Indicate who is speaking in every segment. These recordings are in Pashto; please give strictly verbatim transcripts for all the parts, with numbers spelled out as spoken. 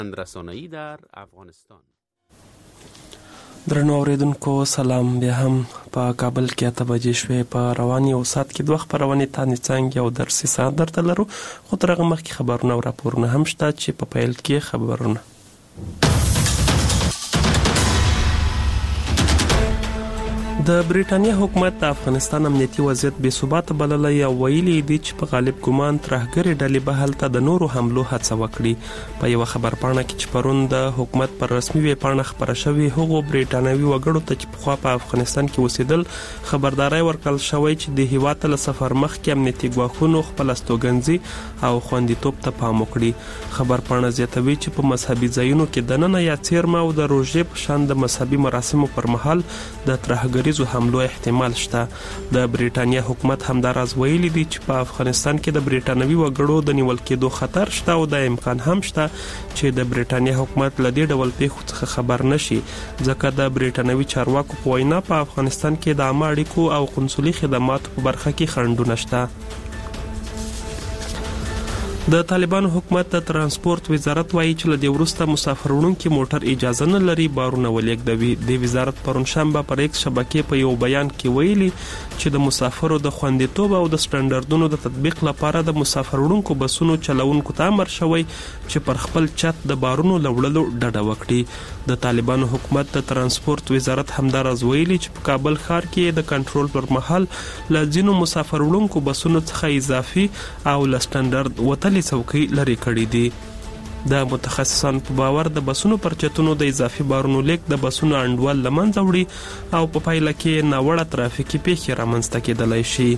Speaker 1: رسانه‌ای در افغانستان.
Speaker 2: درنو اوریدونکو سلام. بیا هم په کابل کې اته بجې شوې. په رواني او سات کې دوه خبرونه تانې څنګه او درسي سات درته لرو، خو تر هغه مخکې خبرونه او راپورونه هم شته چې په پیل کې خبرونه. د بریټانیا حکومت د افغانستان امنیتي وضعیت بې ثباته بللی او ویلي دي چې په غالب ګمان ترهګرې ډلې به هلته د نورو حملو هڅه وکړي. په یوه خبرپاڼه کې چې پرون د حکومت پر رسمي ویبپاڼه خپره شوې، هغو بریټانوي وګړو ته چې پخوا په افغانستان کې اوسېدل خبرداری ورکړل شوی چې د هېواد له سفر مخکې امنیتي ګواښونو خپل استوګنځي او خوندیتوب ته پام وکړي. خبرپاڼه زیاتوي چې په مذهبي ځایونو کې دننه یا څیرمه او د روژې په شان د مذهبي مراسمو پر مهال د ترهګري زو حملو احتمال شته. د بریټانیا حکومت همداراز ویلي دي چې په افغانستان کې د بریټانوي وګړو د نیول کېدو خطر شته او د امکان هم شته چې د بریټانیا حکومت له دې ډول پیښو څخه خبر نشي، ځکه د بریټانوي چارواکو په وینا په افغانستان کې د عامه اړیکو او قنصلي خدماتو په برخه کې خنډونه شته. د طالبانو حکومت د ترانسپورت وزارت وایي چې له دې وروسته مسافر وړونکي موټر اجازه نه لري بارونه ولېږدوي. د وزارت پرون شنبه پر ایکس شبکې په یو بیان کې ویلي چې د مسافرو د خوندیتوب او د سټنډردونو د تطبیق لپاره د مسافر وړونکو بسونو چلوونکو ته امر شوی چې پر خپل چت د بارونو لوړلو ډډه وکړي. د طالبانو حکومت د ترانسپورت وزارت همداراز ویلي چې په کابل ښار کې د کنټرول پر مهال له ځینو مسافر وړونکو بسونو څخه اضافي او له سټنډرد وتلي څوکۍ لرې کړي دي. د متخصصان په باور د بسونو پر چتونو د اضافي بارونو لیک د بسونو انډول له منځه وړي او په پایله کې ناوړه ترافیکي پیښې رامنځته کېدلی شي.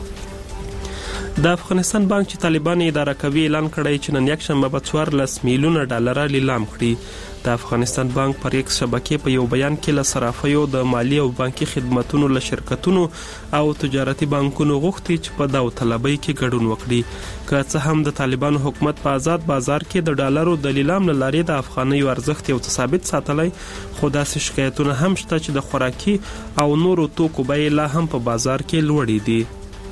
Speaker 2: د افغانستان بانک چې طالبان اداره کوي اعلان کړی چې نن یکشنبه به څوارلس میلیونه ډالره لیلام کړي. د افغانستان بانک پر ایکس شبکې په یو بیان کې له صرافیو د مالی او بانکي خدماتونو له شرکتونو او تجارتي بانکونو غوښتي چې په داوطلبۍ کې ګډون وکړي. که څه هم د طالبانو حکومت په آزاد بازار کې د ډالرو د لیلام له لارې د افغانیو ارزښت یو څه ثابت ساتلی، خو داسې شکایتونه هم شته چې د خوراکي او نورو توکو بیې لا هم په بازار کې لوړې دي.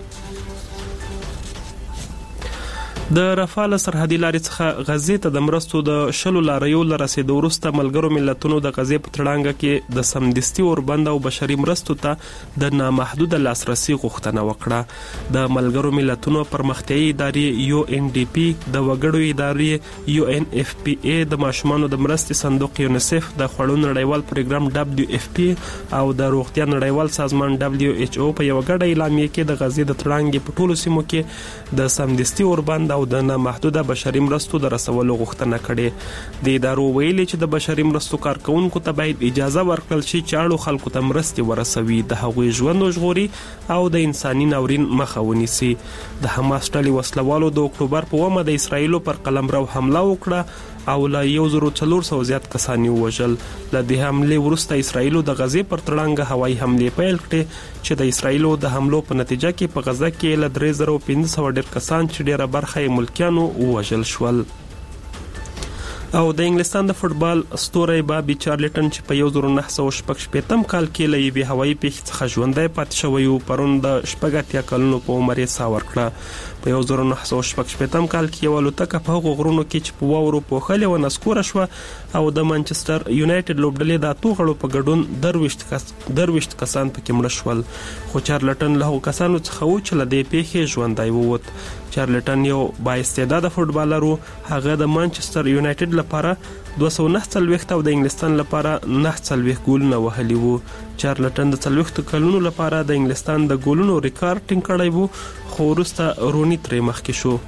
Speaker 2: د رفاه له سرحدي لارې څخه غزې ته د مرستو د شلو لاریو له رسېدو وروسته ملګرو ملتونو د غزې په تړانګه کې د سمدستي اوربند او بشري مرستو ته د نامحدوده لاسرسي غوښتنه وکړه. د ملګرو ملتونو پرمختیایي ادارې یو ان ډي پي، د وګړو ادارې یو ان اف پی ای، د ماشومانو د مرستې صندوق یونیسف، د خوړو نړیوال پروګرام دبلیو اف پی او د روغتیا نړیوال سازمان دبلیو ایچ او په یو ګډه اعلامیه کې د غزې د تړانګې په ټولو سیمو کې د سمدستي اوربند او د نامحدوده بشري مرستو د رسولو غوښتنه کړې. د ادارو ویلي چې د بشري مرستو کارکونکو ته باید اجازه ورکړل شي چې اړو خلکو ته مرستې ورسوي، د هغوی ژوند وژغوري او د انساني ناورین مخه ونیسي. د حماس ډلې وسلوالو د اکتوبر په اوومه د اسرائیلو پر قلمرو حمله وکړه او له یو زرو څلور سوه زیات کسان یې ووژل. له دې حملې وروسته اسرائیلو د غزې پر تړانګه هوایي حملې پیل کړې چې د اسرائیلو د حملو په نتیجه کې په غزه کې له درې زره پنځه سوه ډېر کسان چې ډېره برخه یې ملکیانو ووژل شول. او د انګلستان د فوټبال ستوری بابي چارلټن چې په یو زره نهه سوه شپږ شپېتم کال کې له یوې هوایي پیښې څخه ژوندی پاتې شوی و، پرون د شپږ اتیا کلونو په عمر یې ساه ورکړه. په یو زره نهه سوه شپږ شپېتم کال کې یوه الوتکه په هغو غرونو کې چې په واورو پوښلې وه نسکوره شوه او د مانچسټر یونایټډ لوبډلې د اتو غړو په ګډون درویشت کس درویشت کسان پکې مړه شول، خو چارلټن له هغو کسانو څخه و چې له دې پیښې ژوندی ووت. چارلټن یو بااستعداده فوټبالر و. هغه د مانچسټر یونایټډ لپاره دوه سوه نهه څلوېښت او د انګلستان لپاره نهه څلوېښت ګولونه وهلي وو. چارلټن د څلوېښتو کلونو لپاره د انګلستان د ګولونو ریکارډ ټینګ کړی وو، خو وروسته رونی ترې مخکې شو.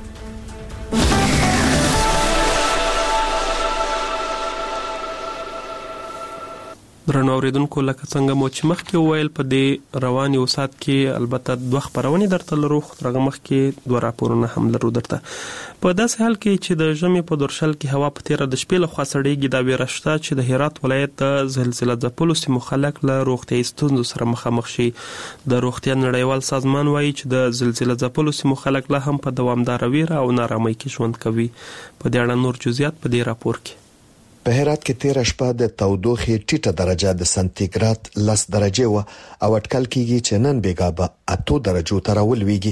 Speaker 2: درنو اوریدونکو، لکه څنګه مو چې مخکې وویل، په دې رواني او سات کې البته دوه خبرونې درته لرو، خو تر هغه مخکې دوه راپورونه هم لرو درته. په داسې حال کې چې د ژمي په دورشل کې هوا په تیره د شپې لخوا سړیږي، دا ویره شته چې د هرات ولایت د زلزله ځپلو سیمو خلک له روغتیایي ستونزو سره مخامخ شي. د روغتیا نړیوال سازمان وایي چې د زلزله ځپلو سیمو خلک لا هم په دوامداره ویره او نارامۍ کې ژوند کوي. په دې اړه نور جزئیات په دې راپور کې.
Speaker 3: په هرات کې تیره شپه د تودوخې ټیټه درجه د سانتیګراد لس درجه و او اټکل کېږي چې نن بیګا به اتو درجو ته راولويږي.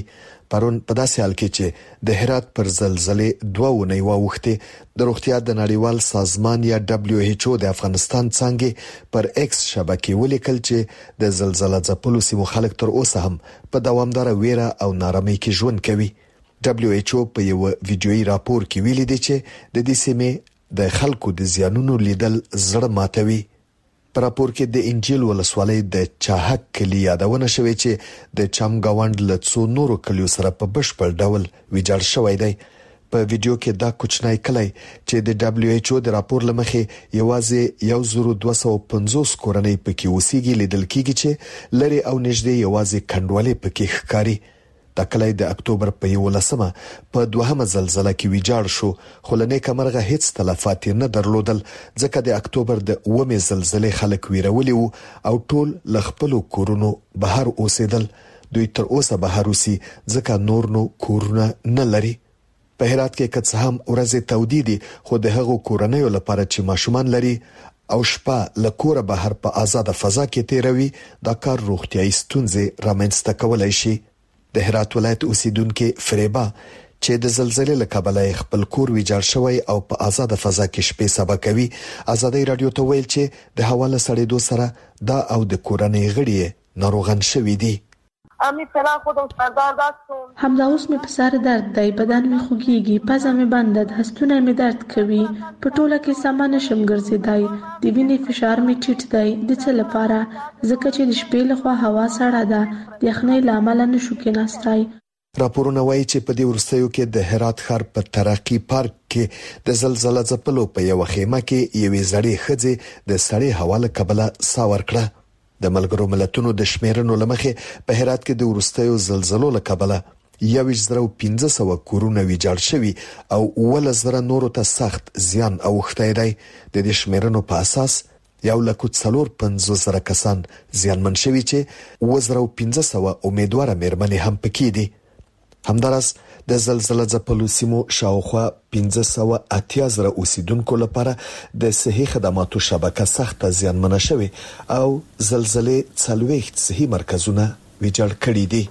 Speaker 3: پرون په داسې حال کې چې د هرات پر زلزلې دوه ونې واوښتې د روغتیا د نړیوال سازمان یا دبليو ایچ او د افغانستان څنګه پر ایکس شبکې ولیکل چې د زلزلې ځپلو سیمو خلک تر اوسه هم په دوامدار ویره او نارامۍ کې ژوند کوي. دبليو ایچ او په یو ویډیويي راپور کې ویلي دی چې د دې سیمې د خلکو د زیانونو لیدل زړه ماتوي. په راپور کې د انجیل ولسوالۍ د چاهک کلی یادونه شوې چې د چمګاوند له څو نورو کلیو سره په بشپړ ډول ویجاړ شوی دی. په ویډیو کې دا کوچنی کلی چې د دبليو ایچ او د راپور لمخې یوازې یو زره دوه سوه پنځوس کورنۍ پکې اوسېږي لیدل کېږي چې لري او نږدې یوازې کندوالې پکې ښکاري. دا کلی د اکتوبر په یولسمه په دوهمه زلزلې کې ویجاړ شو، خو له نیکه مرغه هیڅ تلفات نه درلودل ځکه د اکتوبر د اومه زلزلې خلک ویرولي وو او ټول ل خپل کورونو بهر اوسېدل. دوی تر اوسه بهر اوسي ځکه نور نو کورونه نه لري. په هرات کې که هم ورځې تودې دي، خو د هغو کورنیو لپاره چې ماشومان لري او شپه له کوره بهر په آزاد فضا کې تیروي، دا کار روغتیايي ستونزې رامنځته کولای شي. د هرات ولایت اوسیدونکو فریبا چې د زلزلې له کبله خپل کور ویجاړ شوی او په آزاد فضا کې شپې سبا کوي، آزادۍ رادیو ته ویل چې د حواله سړېدو سره دا او د کورنۍ غړي ناروغان شوي دي.
Speaker 4: امی فعلا خودم سردرد
Speaker 5: همدا اوس مې په سر درد دی، بدن مې خوږیږي، پزه مې بنده ده، هستونه مې درد کوي، په ټوله کې سم نشم ګرځېدای، د وینې فشار مې ټیټ دی. د څه لپاره؟ ځکه چې د شپې لخوا هوا سړه ده، د یخنۍ له امله نشو کېناستای.
Speaker 3: راپورونه وایي چې په دې وروستیو کې د هرات ښار په ترقی پارک کې د زلزلې ځپلو په یو خیمه کې یوې زړې ښځې د سړې هوا له کبله ساه ورکړه. د ملګرو ملتونو د شمیرنو لمخې په هرات کې د وروستیو زلزلو له کبله یو زره پنځه سوه کورونه ویجاړ شوي او اووه زره نورو ته سخت زیان اوښتی دی. د دې شمیرنو په اساس یو لک څلور پنځوس زره کسان زیانمن شوي چې اووه زره پنځه سوه امیدواره مېرمنې هم پکې دي. همداراز د زلزلې ځپلو سیمو شاوخوا پنځه سوه اتیا زره اوسیدونکو لپاره د صحي خدماتو شبکه سخت زیانمنه شوې او زلزلې څلوېښت صحي مرکزونه ویجاړ کړي دي.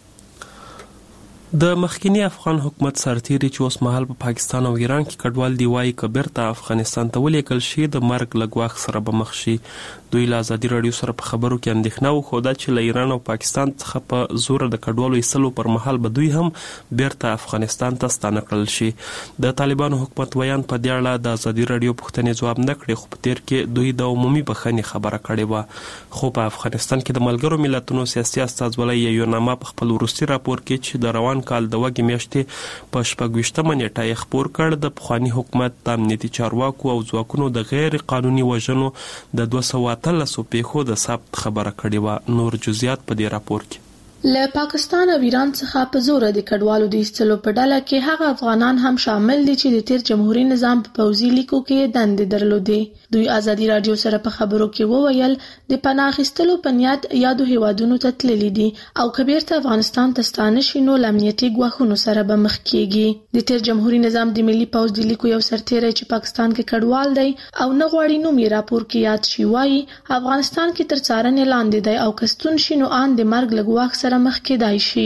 Speaker 2: د مخکینی افغان حکومت سرتیری چې اوس مهال په پاکستان او ایران کې کډوال دی وايي که بیرته افغانستان ته ولیکل شي د مرګ له ګواښ سره به مخ شي. دوی له ازادي راډیو سره په خبرو کې اندېښنه وښوده چې له ایران او پاکستان څخه په زور د کډوالو ایستلو پر مهال به دوی هم بیرته افغانستان ته ستانه کړل شي. د طالبانو حکومت ویان په دې اړه د ازادي راډیو پوښتنې ځواب نه کړې، خو په تیر کې دوی د عمومي بخښنې خبره کړې وه. خو په افغانستان کې د ملګرو ملتونو سیاسي استازولۍ یوناما په خپل وروستي راپور کې چې د روان کال د وګړي میاشتې په شپږویشتمه نیټه یې خپور کړ، د پخواني حکومت د امنیتي چارواکو او ځواکونو د غیر قانوني وژنو د دوه سوه اتلسو پیښو د ثبت خبره کړې وه. نور جزئیات په دې راپور کې.
Speaker 5: له پاکستان او ایران څخه په زور د کډوالو د ایستلو په ډله کې هغه افغانان هم شامل دي چې د تیر جمهوریت نظام په پوځي لیکو کې دندې درلودې. دوی ازادي راډیو سره په خبرو کې وویل د پناه اخیستلو په نیت یادو هیوادونو ته تللي دي او که بیرته افغانستان ته ستانه شي نو له امنیتي ګواښونو سره به مخ کیږي. د تیر جمهوریت نظام د ملي پوځ د لیکو یو سرتیری چې پاکستان کې کډوال دی او نه غواړي نوم یې راپور کې یاد شي وایي افغانستان کې تر څارنې لاندې دی او که ستون شي نو آن د مرګ له ګواښ سره مخ کېدای شي.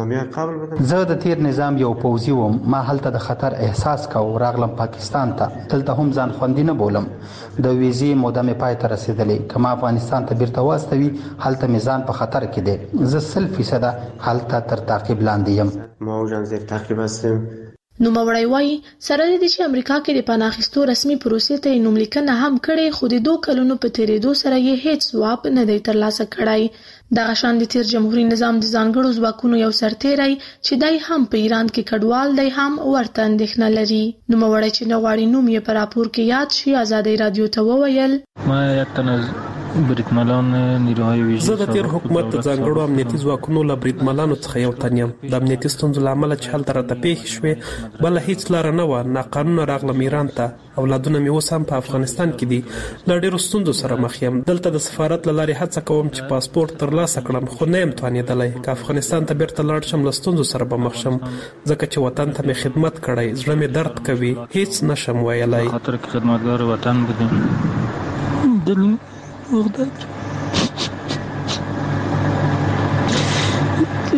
Speaker 6: زه د تیر نظام یو پوځي وم، ما هلته د خطر احساس کاوه، راغلم پاکستان ته، دلته هم ځان خوندي نه بولم. د ویزې موده مې پای ته رسیدلې، که ما افغانستان ته بیرته واستوي هلته مې ځان په خطر کې دی. زه سل فیصده هلته تر تعقیب لاندې یم.
Speaker 7: ما اوجان زیر تعقیب هستیم.
Speaker 5: نوموړی وایي سره دې چې امریکا کې د پناه اخیستو رسمي پروسې ته یې نوملیکنه هم کړې، خو د دوه کلونو په تېرېدو سره یې هیڅ ځواب نه دی ترلاسه کړی. دغه شان د تیر جمهوریت نظام د ځانګړو ځواکونو یو سرتیری چې دی هم په ایران کې کډوال دی هم ورته اندېښنه لري. نوموړی چې نه غواړي نوم یې په راپور کې یاد شي ازادۍ راډیو ته وویل
Speaker 8: ما یک تن از بریدمنان نیروهای ویژه
Speaker 2: زه د تیر حکومت د ځانګړو امنیتي ځواکونو له بریدمنانو څخه یو تن یم. د امنیتي ستونزو له امله چې هلته راته پیښې شوې بله هیڅ لاره نه وه. ناقانونه راغلم ایران ته، اولادونه مې اوس هم په افغانستان کې دي. له ډېرو ستونزو سره مخ یم. دلته د سفارت له لارې هڅه کوم چې پاسپورت ترلاسه کړم، خو نه یم توانېدلی. که افغانستان ته بیرته لاړ شم له ستونزو سره به مخ شم، ځکه چې وطن ته مې خدمت کړی، زړه مې درد کوي، هیڅ نشم ویلی.
Speaker 8: خاطر که خدمتگار وطن بودیم دل وغداد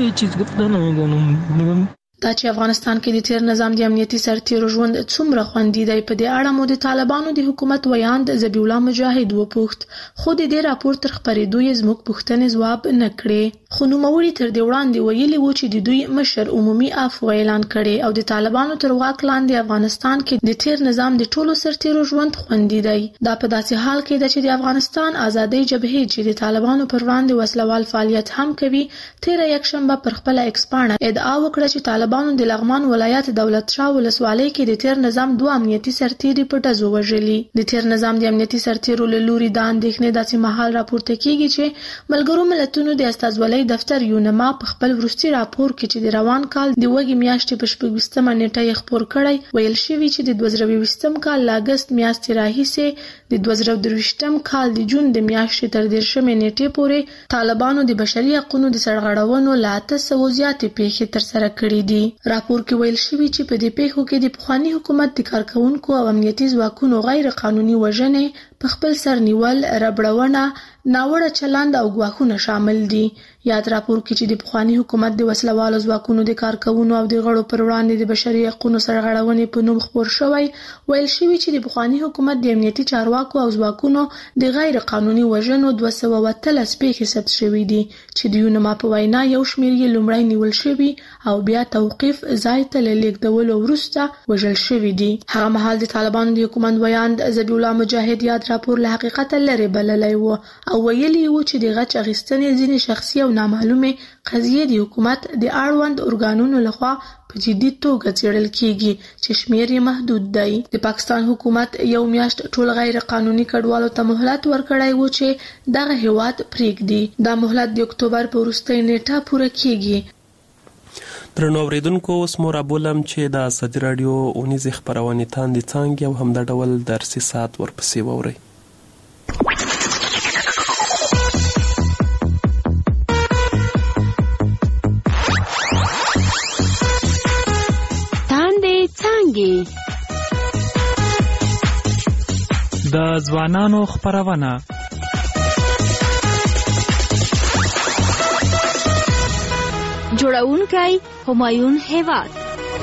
Speaker 8: هیڅ چیز پته نه میکنم.
Speaker 5: دا چې افغانستان کې د تیر نظام د امنیتي سرتیرو ژوند څومره خوندي دی په دې اړه مو د طالبانو د حکومت ویاند ذبیح الله مجاهد وپوښت، خو د دې راپور تر خپرېدو یې زموږ پوښتنې ځواب نه کړې. خو نوموړي تر دې وړاندې ویلي وو چې د دوی مشر عمومي عفو اعلان کړي او د طالبانو تر واک لاندې افغانستان کې د تیر نظام د ټولو سرتیرو ژوند خوندي دی. دا په داسې حال کې ده چې د افغانستان آزادۍ جبهې چې د طالبانو پر وړاندې وسلوال فعالیت هم کوي تیره یکشنبه پر خپله ایکس پاڼه ادعا وکړه چې طالبان د لغمان ولایت دولت شاه ولسوالۍ کې د تیر نظام دوه امنیتي سرتیري په ډزو وژلي. د تیر نظام د امنیتي سرتیرو له لوري دا اندېښنې داسې مهال راپورته کیږي چې ملګرو ملتونو د استازولۍ دفتر یونما په خپل وروستي راپور کې چې د روان کال د وږي میاشتې په شپږویشتمه نیټه یې خپور کړی ویل شوي چې د دوه زره اوویشتم کال له اګست میاشتې راهیسې د دوه زره درویشتم کال د جون د میاشتې تر دېرشمې نیټې پورې طالبانو د بشري حقونو د سرغړونو له اته سوو زیاتې پیښې ترسره کړي دي. راپور کې ویل شوي چې په دې پیښو کې د پخواني حکومت د کارکونکو او امنیتي ځواکونو غیر قانوني وژنې په خپل سر نیول، ربړونه، ناوړه چلند او ګواښونه شامل دي. یاد راپور کې چې د پخواني حکومت د وسلوالو ځواکونو د کارکونو او د غړو پر وړاندې د بشري حقونو سرغړونې په نوم خپور شوی ویل شوي چې د پخواني حکومت د امنیتي چارواکو او ځواکونو د غیر قانوني وژنو دوه سوه اتلس پیښې ثبت شوي دي چې د یونما په وینا یو شمېر یې لومړی نیول شوي او بیا توقیف ځای ته له لیږدولو وروسته وژل شوي دي. هغه مهال د طالبانو د حکومت ویاند ذبیح الله مجاهد یاد راپور له حقیقته لرې بللی و او ویلي و چې د غچ اخیستنې ځینې شخصي او نامعلومې قضیې د حکومت د اړوند ارګانونو لخوا په جدي توګه څېړل کیږي چې شمېر یې محدود دی. د پاکستان حکومت یو میاشت ټول غیر قانوني کډوالو ته مهلت ورکړی و چې دغه هیواد پرېږدي. دا مهلت د اکتوبر په وروستۍ نیټه پوره کیږي.
Speaker 2: درنو اوریدونکو اوس مو رابولم چې د ازادي راډیو اونیزې خپرونې تاندې څانګې او همدا ډول درسي ساعت ورپسې واورئ.
Speaker 7: د ځوانانو خپرونه
Speaker 9: جوړونکی همایون هیواد.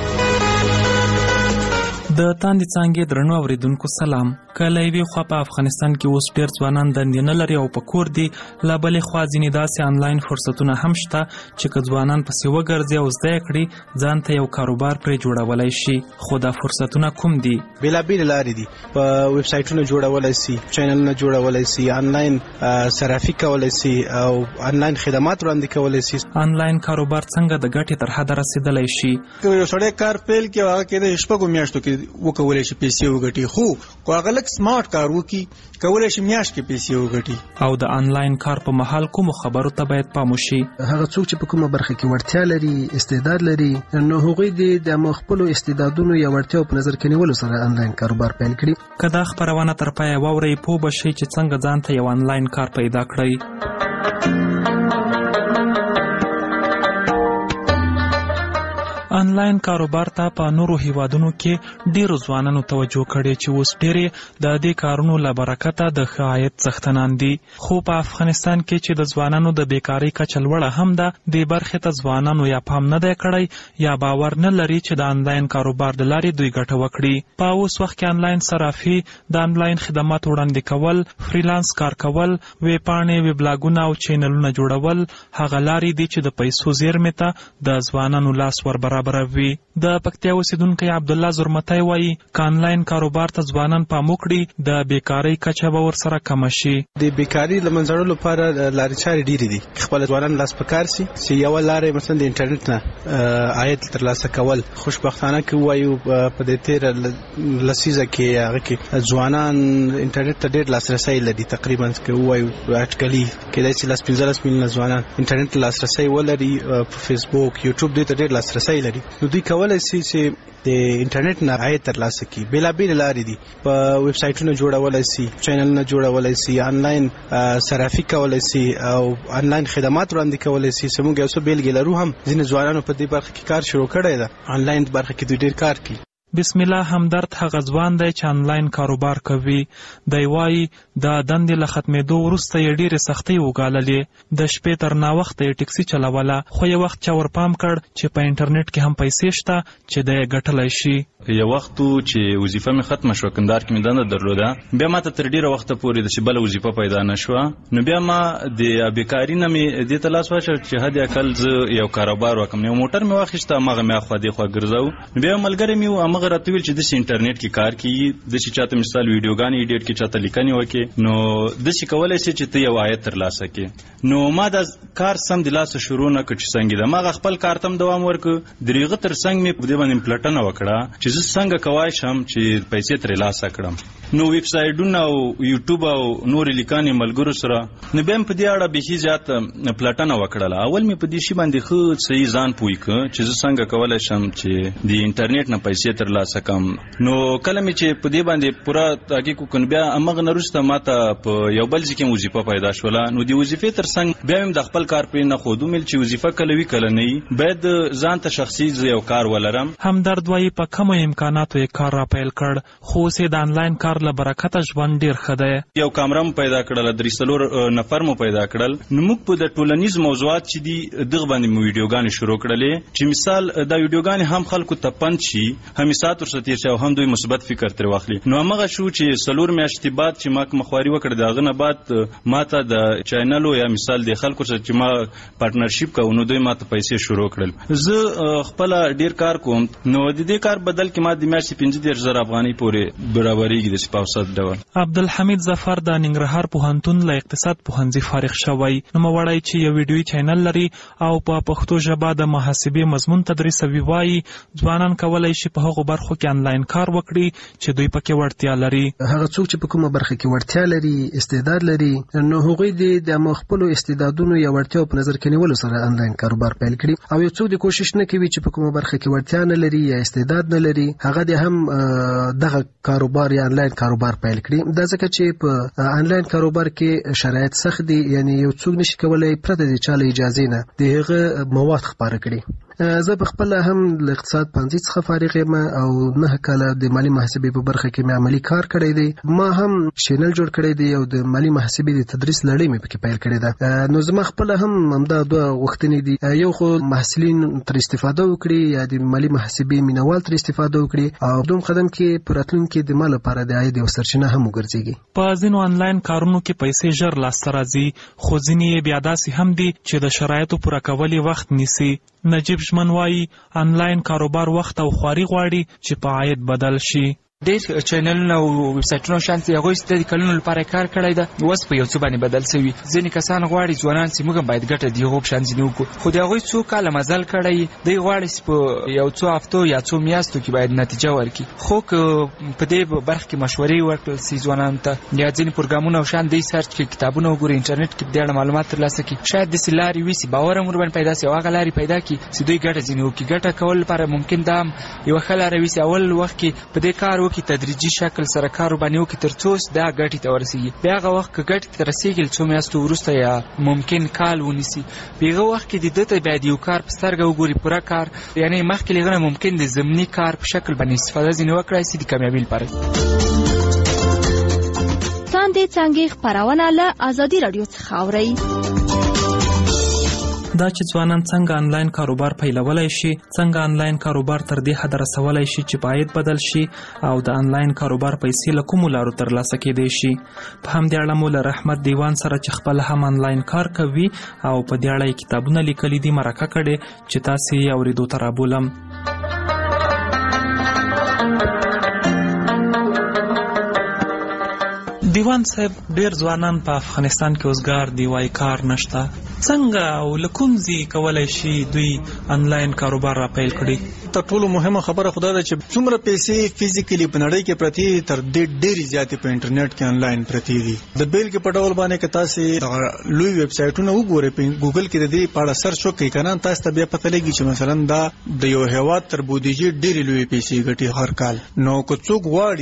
Speaker 7: د تاندې څانګې درنو اوریدونکو سلام. که له یوې خوا په افغانستان کې اوس ډېر ځوانان دندې نه لري او په کور دي، له بلې خوا ځینې داسې آنلاین فرصتونه هم شته چې که ځوانان پسې وګرځي او زده یې کړي ځان ته یو کاروبار پرې جوړولی شي. خو دا فرصتونه کوم دي؟
Speaker 10: بېلابېلې لارې دي. په ویب سایټونه جوړولی سي، چینلونه جوړولی سي، آنلاین صرافي کولی سي او آنلاین خدمات وړاندې کولی سي.
Speaker 7: آنلاین کاروبار څنګه د ګټې تر حده رسېدلی شي؟
Speaker 10: که یو سړی کار پیل کړي او هغه کېدای شپږو میاشتو کې وکولی شي پیسې وګټي، خو که هغه لږ سمارټ کار وکړي کولی شي میاشت کې پیسې وګټي.
Speaker 7: او د آنلاین کار په مهال کومو خبرو ته باید پام وشي؟
Speaker 11: هغه څوک چې په کومه برخه کې وړتیا لري، استعداد لري، نو هغوی د خپلو استعدادونو یا وړتیاو په نظر کې نیولو سره آنلاین کاروبار پیل کړي.
Speaker 7: که دا خپرونه تر پایه واورئ پوه به شئ چې څنګه ځان ته یو آنلاین کار پیدا کړئ. آنلاین کاروبار ته په نورو هیوادونو کې ډیرو ځوانانو توجه کړې چې اوس ډېرې د دې کارونو له برکته د ښه عاید څښتنان دي. خو په افغانستان کې چې د ځوانانو د بیکارۍ کچه لوړه هم ده، دې برخې ته ځوانانو یا پام نه دی کړی یا باور نه لري چې د آنلاین کاروبار د لارې دوی ګټه وکړي. په اوس وخت کې آنلاین صرافي، د آنلاین خدمات وړاندې کول، فریلانس کار کول، ویب پاڼې، ویب لاګونه او چینلونه جوړول هغه لارې دي چې د پیسو زیرمې ته د ځوانانو لاس ور برابروي. د پکتیا اوسیدونکی عبدالله زرمتی وایي که آنلاین کاروبار ته ځوانان پام وکړي د بیکارۍ کچه به ورسره کمه شي.
Speaker 10: د بیکارۍ له منځه وړلو لپاره لارې چارې ډېرې دي. خپل ځوانان لاس په کار سي چې یوه لاره مثلا د انټرنیټ نه عاید ترلاسه کول. خوشبختانه که ووایو په دې تېره لسیزه کې هغه کې ځوانان انټرنیټ ته ډېر لاسرسی لري. تقریبا که ووایو اټکلي کېدای شي لس پنځلس میلیونه ځوانان انټرنیټ ته لاسرسی ولري. په فیسبوک، یوټیوب دې ته ډېر لاسرسی لري. نو دوی کولی شي چې د انټرنیټ نه عاید ترلاسه کړي. بېلابېلې لارې دي. په ویب سایټونه جوړولی شي، چینلونه جوړولی شي، آنلاین صرافي کولی شي او آنلاین خدمات وړاندې کولی شي. زموږ یو څه بېلګې لرو هم ځینې ځوانانو په دې برخه کې کار شروع کړی ده. آنلاین برخه کې دوی ډېر کار کوي.
Speaker 7: بسم الله همدرد هغه ځوان دی چې انلاین کاروبار کوي. دی وایي د دندې له ختمېدو وروسته یې ډېرې سختۍ وګاللې. د شپې تر ناوخته یې ټکسي چلوله، خو یو وخت چا ورپام کړ چې په انټرنیټ کې هم پیسې شته چې دی یې ګټلی شي.
Speaker 8: یو وخت چې وظیفه مې ختمه شوه، کندهار کې مې دنده درلوده، بیا ما ته تر ډېره وخته پورې داسې بله وظیفه پیدا نه شوه. نو بیا ما د بېکاري نه مې دې ته لاس واچوه چې حد اقل زه یو کاروبار وکړم. یو موټر مې واخیسته، هماغه مې اخوا دېخوا ګرځو. نو بیا یو ملګری مې و، هماغه راته ویل چې داسې انټرنیټ کې کار کوي، داسې چاته مثال ویډیوګانې ایډیټ کړي، چاته لیکنې وکړي، نو داسې کولی شي چې ته یو عاید ترلاسه کړې. نو ما دا کار سم د لاسه شروع نه کړ چې څنګه ده. ما هغه خپل کار ته هم دوام ورکړ. د هغه تر څنګ مې په دې باندې پلټنه وکړه چې زه څنګه کولی شم چې پیسې ترلاسه کړم. نو ویب سایټونه او یوټیوب او نورې لیکنې ملګرو سره، نو بیا مې په دې اړه بیخي زیات پلټنه وکړله. اول مې په دې شي باندې ښه صحیح ځان پوه کړ چې زه څنګه کولی شم چې د انټرنیټ نه پیسې ترلاسه کړم. نو کله مې چې په دې باندې پوره تحقیق وکړ، بیا هماغه نه وروسته ما ته په یو بل ځای کې وظیفه پیدا شوله. نو د وظیفې تر څنګ بیا مې د خپل کار پرې نه ښود، ومېل چې وظیفه کله وي کله نه وي، باید ځان ته شخصي یو کار ولرم.
Speaker 7: همدرد وایي په کمو امکاناتو یې کار را پیل کړ، خو اوس یې د انلاین کار له برکته ژوند ډېر ښه دی.
Speaker 8: یو کامره مو پیدا کړله، درې څلور نفر مو پیدا کړل. نو موږ په د ټولنیز موضوعات چې دي دغه باندې مو ویډیوګانې شروع کړلې چې مثال دا ویډیوګانې هم خلکو ته پند شي، هم ساعت ورسره تېر شي او هم دوی مثبت فکر ترې واخلي. نو همغه شو چې څلور میاشتې بعد چې ما کومه خواري وکړه، د هغه نه بعد ما ته د چینلو یا مثال د خلکو سره چې ما پارټنرشپ کوو، نو دوی ما ته پیسې شروع کړل. زه خپله ډېر کار کوم، نو د دې کار بدل کې ما د میاشتې پنځه دېرش زره افغانۍ پورې برابرېږي داسې په اوسط ډول.
Speaker 7: عبدالحمید ظفر د ننګرهار پوهنتون له اقتصاد پوهنځي فارغ شوی. نوموړی چې یو ویډیویي چینل لري او په پښتو ژبه د محاسبې مضمون تدریسوي، وایي ځوانان کولی شي په هغو برخو کې انلاین کار وکړي چې دوی پکې وړتیا لري.
Speaker 11: هغه څوک چې په کومه برخه کې وړتیا لري، استعداد لري، نو هغوی د خپلو استعدادونو یا وړتیاو په نظر کې نیولو سره انلاین کاروبار پیل کړي. او یو څوک د کوشش نه کوي چې په کومه برخه کې وړتیا نه لري یا استعداد نه لري، هغه د هم دغه کاروبار یا انلاین کاروبار پیل کړي. دا ځکه چې په انلاین کاروبار کې شرایط سخت دي، یعنی یو څوک نشي کولای پرته د چا له اجازې نه د هغه مواد خپاره کړي. زه په خپل هم له اقتصاد پوهنځي څخه فارغ یم او نه کاله د مالي محاسبې په برخه کې مې عملي کار کړی دی. ما هم چینل جوړ کړی دی او د مالي محاسبې د تدریس لړۍ مې پکې پیل کړې ده. نو زما خپل هم همدا دوه غوښتنې دي، یو خو محصلین تر استفاده وکړي یا د مالي محاسبې مینوال تر استفاده وکړي، او دوم قدم کې په راتلونکي د ما لپاره د عاید یو سرچینه هم وګرځېږي.
Speaker 7: په ځینو انلاین کارونو کې پیسې ژر لاسته راځي، خو ځینې یې بیا داسې هم دي چې د شرایطو پوره کول یې وخت نیسي. نجیب ژمن وایي انلاین کاروبار وخت او خواري غواړي چې په عاید بدل شي.
Speaker 12: ډېر چینلونه او ویب سایټونه شانس هغوی چې د کلونو لپاره کار کړی ده، اوس په یو څه باندې بدل شوي. ځینې کسان غواړي ځوانان چې موږ هم باید ګټه د هغو په شان ځینې وکړو، خو د هغوی څو کاله مزل کړی دی غواړي چې په یو څو هفتو یا څو میاشتو کې باید نتیجه ورکړي. خو که په دې برخه کې مشورې ورکړل شي ځوانانو ته، یا ځینې پروګرامونه او شان دی سرچ کړي، کتابونه وګوري، انټرنیټ کې په دې اړه معلومات ترلاسه کړي، شاید داسې لارې وي چې باور هم ورباندې پیدا شي او هغه لارې پیدا کړي چې دوی ګټه ځینې وکړي. ګټه کول لپاره ممکن دا هم یوه ښه لاره وي چې اول وخت کې په دې کار وکړي، تدریجي شکل سره کار وباندې وکړي تر څو دا ګټې ته ورسېږي. بیا هغه وخت که ګټې ته رسېږي څو میاشتو وروسته یا ممکن کال ونیسي، په هغه وخت کې د ده ته بیا د یو کار په سترګه وګوري، پوره کار، یعنې مخکې له هغه نه ممکن د ضمني کار په شکل باندې استفاده ځینې وکړای شي د کامیابۍ لپاره.
Speaker 9: څاندې څانګې خپرونه له ازادي راډیو څخه اورئ.
Speaker 7: دا چې ځوانان څنګه انلاین کاروبار پیلولی شي، څنګه انلاین کاروبار تر دې حد رسولی شي چې په عاید بدل شي، او د انلاین کاروبار پیسې له کومو لارو ترلاسه کیدی شي. په همدې اړه مو له رحمت دیوان سره چې خپل هم انلاین کار کوي او په دې اړه یې کتابونه لیکلي دي مرکه کړې چې تاسې یې اورېدو ته رابولم. دیوان صاحب، ډیر ځوانان په افغانستان کې اوسګار دی، وای کار نشته. څنګه او له کوم ځای کولی شي دوی انلاین کاروبار را پیل کړي؟
Speaker 10: تر ټولو مهمه خبره خدا ده چې څومره پیسې فزیکلی په نړۍ کې پرتی تر دې ډېرې زیاتې په انټرنیټ کې انلاین پرتی دي. د بیلګې په ډول باندې که تاسې لوی ویب سایټونه وګورئ، په ګوګل کې د دې په اړه سرچ وکړئ کنه، تاسو ته بیا پته لګي چې مثلا دا د یو هیواد تر بودیجې ډېرې لوی پیسې ګټي هر کال. نو که څوک غواړي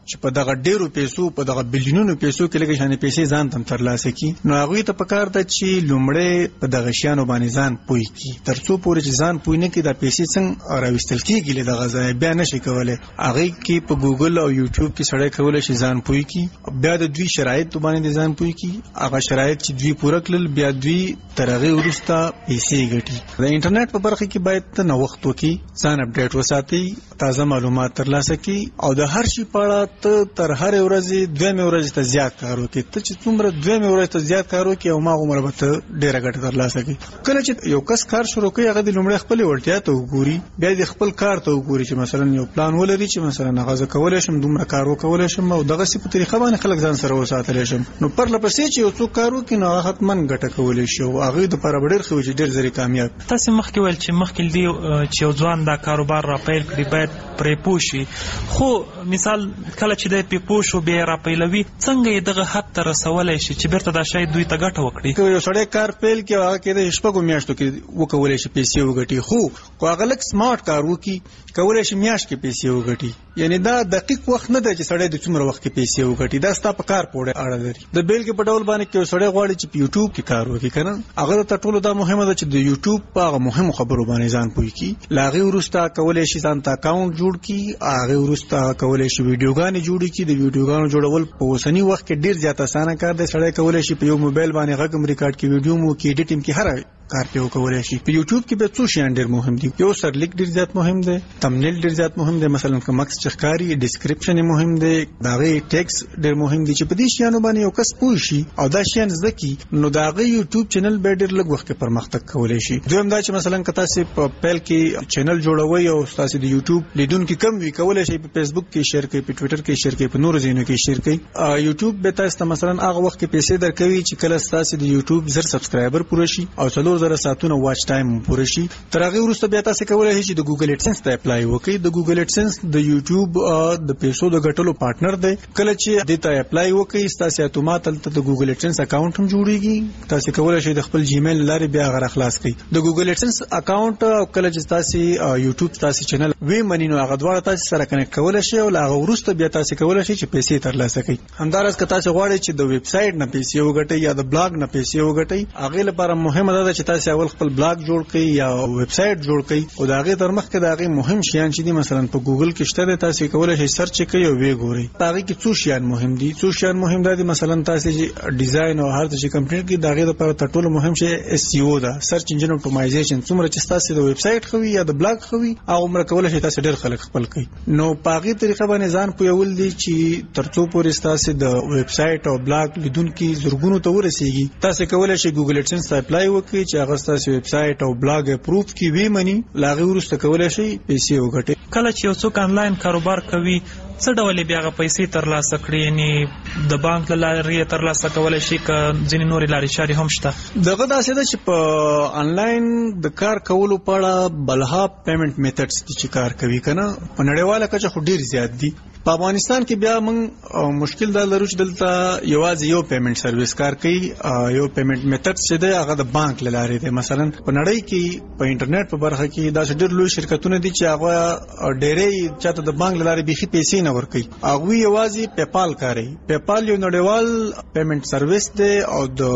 Speaker 10: چې په دغه ډیرو پیسو په دغه بلیونونو پیسو کې لګي شانې پیسې ځان تم ترلاسه کی نو هغه ته پکار ده چې لومړی په دغه شیانو باندې ځان پوي کی ترڅو پورې چې ځان پوي نه کی دا پیسې څنګه راوستل کیږي له دغه ځای بیا نشي کولای هغه کې په ګوګل او یوټیوب کې سړی کولای شي ځان پوي کی بیا د دوی شرایط باندې ځان پوي کی هغه شرایط چې دوی پوره کړل بیا دوی ترغه ورسته پیسې ګټي د انټرنیټ په برخه کې باید ته نو وخت وکي ځان اپډیټ وساتي تازه معلومات ترلاسه کی او د هر شي په اړه ته تر هر ورځې دوه مې ورځې ته زیات کار وکړي ته چې څومره دوه مې ورځې ته زیات کار وکړي او ما عمر به ته ډیره ګټه ترلاسه کړي کله چې یو کس کار شروع کوي هغه د لومړی خپل وړتیا ته وګوري بیا د خپل کار ته وګوري چې مثلا یو پلان ولري چې مثلا هغه کولای شم دومره کار وکولای شم او دغه سی په طریقه باندې خلک ځان سره وساتلی شم نو پر لپسې چې یو څوک کار وکړي نو هغه حتمن ګټه کولی شي او هغه د لپاره ډېر ښه وي چې ډېر زر کامیاب
Speaker 7: تاسو مخکې ویل چې مخکې دی چې یو ځوان دا کاروبار را پیل کړي باید پرې پوه شي خو مثال کله چې دی پرې پوه شو بیا را پیلوي څنګه یې دغه حد ته رسولی شي چې بیرته دا شاید دوی ته ګټه وکړي
Speaker 10: که یو سړی کار پیل کړي هغه کېدای شي شپږو میاشتو کې وکولی شي پیسې وګټي خو که هغه لږ سمارټ کار وکړي کولی شي میاشت کې پیسې وګټي یعنی دا دقیق وخت نه دی چې سړی د څومره وخت کې پیسې وګټي دا ستا په کار پورې اړه لري د بیلګې په ډول باندې که یو سړی غواړي چې په یوټیوب کې کار وکړي که نه هغه ته ټولو دا مهمه ده چې د یوټیوب په هغه مهمو خبرو باندې ځان پوه کړي له هغې وروسته کولی شي ځان ته اکاونټ جوړ کړي هغې وروسته کولی شي ویډیوګانې جوړې کړي د ویډیوګانو جوړول په اوسني وخت کې ډېر زیات اسانه کار دی سړی کولی شي په یو موبایل باندې غږ هم ریکارډ کړي ویډیو مو کړي ایډیټ هم کړي هر کار په وکولای شي په یوټیوب کې به څو شیان ډېر مهم دي یو سرلیک ډېر زیات مهم دی تمنیل ډېر زیات مهم دی مثلا کوم مکس چخکاری ډیسکرپشن مهم دی داغه ټیکس ډېر مهم دي چې په دې شیانو باندې یو کس پوه شي او دا شیان زده کی نو داغه یوټیوب چینل به ډېر لږ وخت کې پرمختګ کولای شي دویم دا چې مثلا کتا سي په پیل کې چینل جوړوي او تاسو د یوټیوب لیدونکو کم وی کولای شي په فیسبوک کې شیر کړئ په ټوئیټر کې شیر کړئ په نورو ځایونو کې شیر کړئ یوټیوب به تاسو مثلا هغه وخت کې پیسې درکوي چې کله تاسو د یوټیوب زر سبسکرایبر پوره شي او څلور زره ساعتونه واچ ټایم پوره شي تر هغه وروسته بیا تاسو کولای شئ چې د ګوګل ایډسنس ته اپلای وکړئ د ګوګل ایډسنس د یوټیوب د پیسو د ګټلو پارټنر دی کله چې د ته اپلای وکړئ تاسو اتومات ته د ګوګل ایډسنس اکاونټ هم جوړیږي تاسو کولای شئ د خپل جیمیل لارې بیا غره خلاص کړئ د ګوګل ایډسنس اکاونټ او کله چې تاسو یوټیوب تاسو چینل وی منی نو هغه دواړه تاسو سره کنیکټ کولای شئ او هغه وروسته بیا تاسو کولای شئ چې پیسې ترلاسه کړئ همدارس که تاسو غواړئ چې د ویب سټ نه پیسې وګټئ یا د بلاګ نه پیسې وګټئ هغه لپاره مهمه ده چې تاسو اول خپل بلاګ جوړ کړئ یا ویب سټ جوړ کړئ او دا غي تر مخکې دا غي مهم شیان چې دي مثلا په ګوګل کې شته تاسو کولای شئ سرچ کړئ او وی ګورئ هغه کې څو شیان مهم دي څو شیان مهم دي مثلا تاسو چې ډیزاین او هر څه کمپیوټر کې دا غي لپاره تر ټولو مهم شی اس ای او دا سرچ انجن اپټیمایزیشن څومره چې تاسو د ویب سټ خوي یا د بلاګ خوي او عمر کولای شئ تاسو ډېر خلک خپل کړئ نو په هغه طریقه باندې ځان پویول دي چې ترڅو پورې تاسو د ویب سټ او بلاګ لیدونکو زرګونو ته ورسیږي تاسو کولای شئ ګوګل ایډسنس ته اپلای وکړئ چې هغه تاسو ویب سټ او بلاګ اپروف کی وی منی لاغه ورسته کولای شي پیسې وګټي
Speaker 7: کله چې یو څوک انلاین کاروبار کوي څه ډول بیا غو پیسې ترلاسه کړي یعنی د بانک لارې ترلاسه کولای شي ک ځینې نورې لارې چارې هم شته
Speaker 10: دغه داسې ده چې په انلاین د کار کولو په اړه بلها پیمنٹ میتھډز چې کار کوي کنه په نړیواله کچه خو ډیر زیات دي په افغانستان کې بیا موږ مشکل دا لرو چې دلته یوازې یو پیمنٹ سرویس کار کوي یو پیمنٹ میتھډ چې دی هغه د بانک لارې دی مثلا په نړۍ کې په انټرنیټ په برخه کې دا ډېر لوی شرکتونه دي چې هغه ډېرې چاته د بانک لارې بيخي پیسې نه ورکوي هغه یوازې پیپال کاروي پیپال یو نړیوال پیمنٹ سرویس دی او د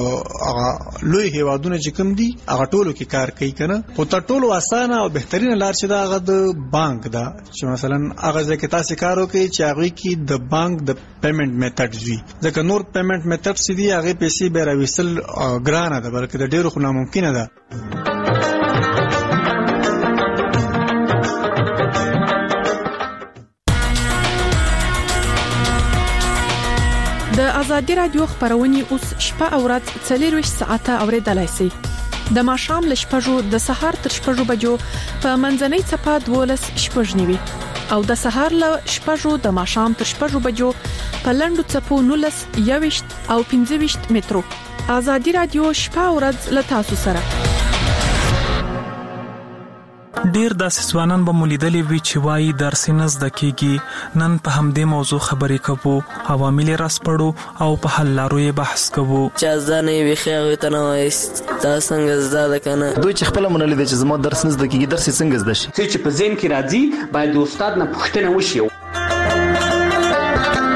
Speaker 10: هغه لوی هیوادونو چې کوم دي هغه ټولو کې کار کوي کنه خو تر ټولو اسانه او بهترینه لار چې دا هغه د بانک ده چې مثلا هغه ځکه تاسو کار وکړئ چې هغه کې د بانک د پیمنٹ میتھډز وي ځکه نور پیمنٹ میتھډز دي هغه پیسې به راوېستل ګرانه ده بلکې د ډېرو خو ناممکنه ده
Speaker 13: د ازادي رادیو خبرونه اوس شپه او ورځ څلور ساعته اوریدلای شئ د ماښام ل شپږو د سهار تر شپږو بجو په منځنۍ چپه دولس شپږ نیوي او د سهار ل شپږو د ماښام تر شپږو بجو په لندو چپو نولس یويشت او پنځه ویشت مترو ازادي رادیو شپه او ورځ ل تاسو سره
Speaker 7: ډیر داسې ځوانان به مولیدلې وي چې وایي درس نه زده کیږي نن په همدې موضوع خبرې کوو عوامل راسپړو او په حل لارو یې بحث کوو
Speaker 14: چې ځانې وی خو ته نه وایست دا څنګه زده کنه
Speaker 15: دوی چې خپل مونږ لیدل چې زموږ درس نه زده کیږي درس څنګه زده شي
Speaker 16: چې په ذهن کې راځي باید د استاد نه پوښتنه وشي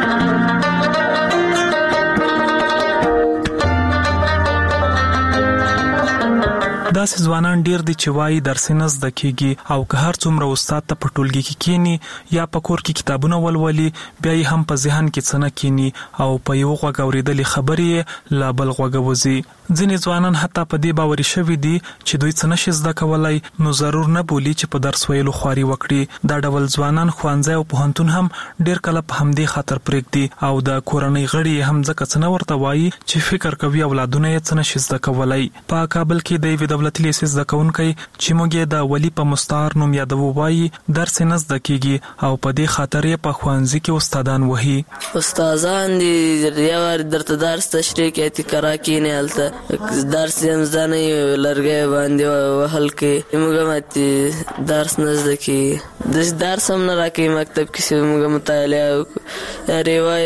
Speaker 7: داسې ځوانان ډیر دي چې وایي درس نه زده کیږي او که هر څومره استاد ته په ټولګي کې کینی یا په کور کې کتابونه ولولي بیا یې هم په ذهن کې څه نه کینی او په یو غوږ اورېدلې خبرې لا بل غوږ وځي. ځینې ځوانان حتی په دې باوري شوي دي چې دوی څه نشي زده کولای نو ضرور نه بولی چې په درس ویلو خواري وکړي. دا ډول ځوانان ښوونځی او پوهنتون هم ډیر کله په همدې خاطر پرېږدي او د کورنۍ غړي هم ځکه څه نه ورته وایي چې فکر کوي اولادونه یې څه نشي زده کولای. په کابل کې د یوې دولتي لیسې زده کوونکی چې موږ یې د ولي په مستعار نوم یادوو وایي درس نه زده کیږي او په دې خاطر یې په ښوونځي کې استادان وهي.
Speaker 14: استادان دي یو درته درس تشریح کوي تکرار کینې هلته درس یې زده نه وي لرګی باندې وهل کې موږ ماتې درس نه زده کیږي. د درس هم نه راکوي مکتب کې چې موږ مطالعه وکړو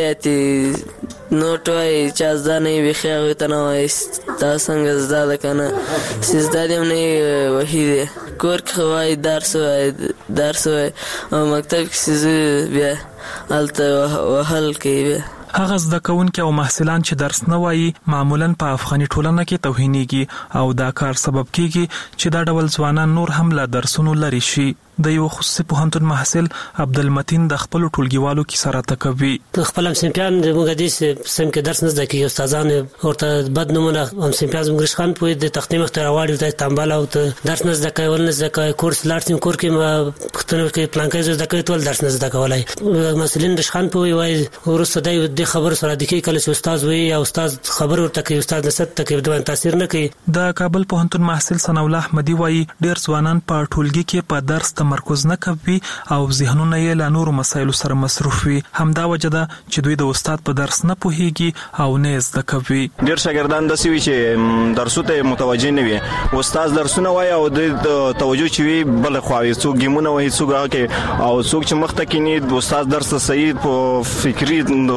Speaker 14: روایتي نوټ وایي چا زده نه وي بیخي هغوی ته نه وایي تا څنګه زده ده که نه چې زده دې هم نه وي وهي دی. کور کې وایي درس وایي درس وایي او مکتب کې چې زه بیا هلته وهل کوي. بیا
Speaker 7: هغه زده کوونکي او محصلان چې درس نه وایي معمولاً په افغاني ټولنه کې توهینېږي او دا کار سبب کیږي چې دا ډول ځوانان نور هم له درسونو لرې شي. د یو خصوصي پوهنتون محصل عبدالمتین د خپل ټولګیوالو کې سره تکوي.
Speaker 16: خپل هم سمپیان د مقدس سم کې درس نه زده کوي استادان ورته بد نمونه هم سمپیان زموږ خان په د تختې مخ ته راوړي د تنبال او درس نه زده کوي ول نه زده کوي کورس لارتین کور کې پښتنو کې پلانکای زده کوي ټول درس نه زده کولای. مسلین د خان په وای ورسته د خبر سره د کې کله چې استاد وي او استاد خبر ورته کوي استاد نسبت ته کوي دوه تاثیر نه کوي.
Speaker 7: د کابل پوهنتون محصل ثنا الله احمدي وای ډیر ځوانان په ټولګي کې په درس تمرکز نه کوي او ذهنونه یې له نورو مسایلو سره مصروف وي. همدا وجه ده چې دوی د استاد په درس نه پوهیږي او نه زده کوي.
Speaker 17: ډیر شاګردان داسې وي چې درسو ته متوجه نه وي استاد درسونه وایي او د توجه چې وي بل خواوي څوک ګیمونه وایي څوک هغه او څوک چې مخ ته کینی د استاد درس صحیح په فکری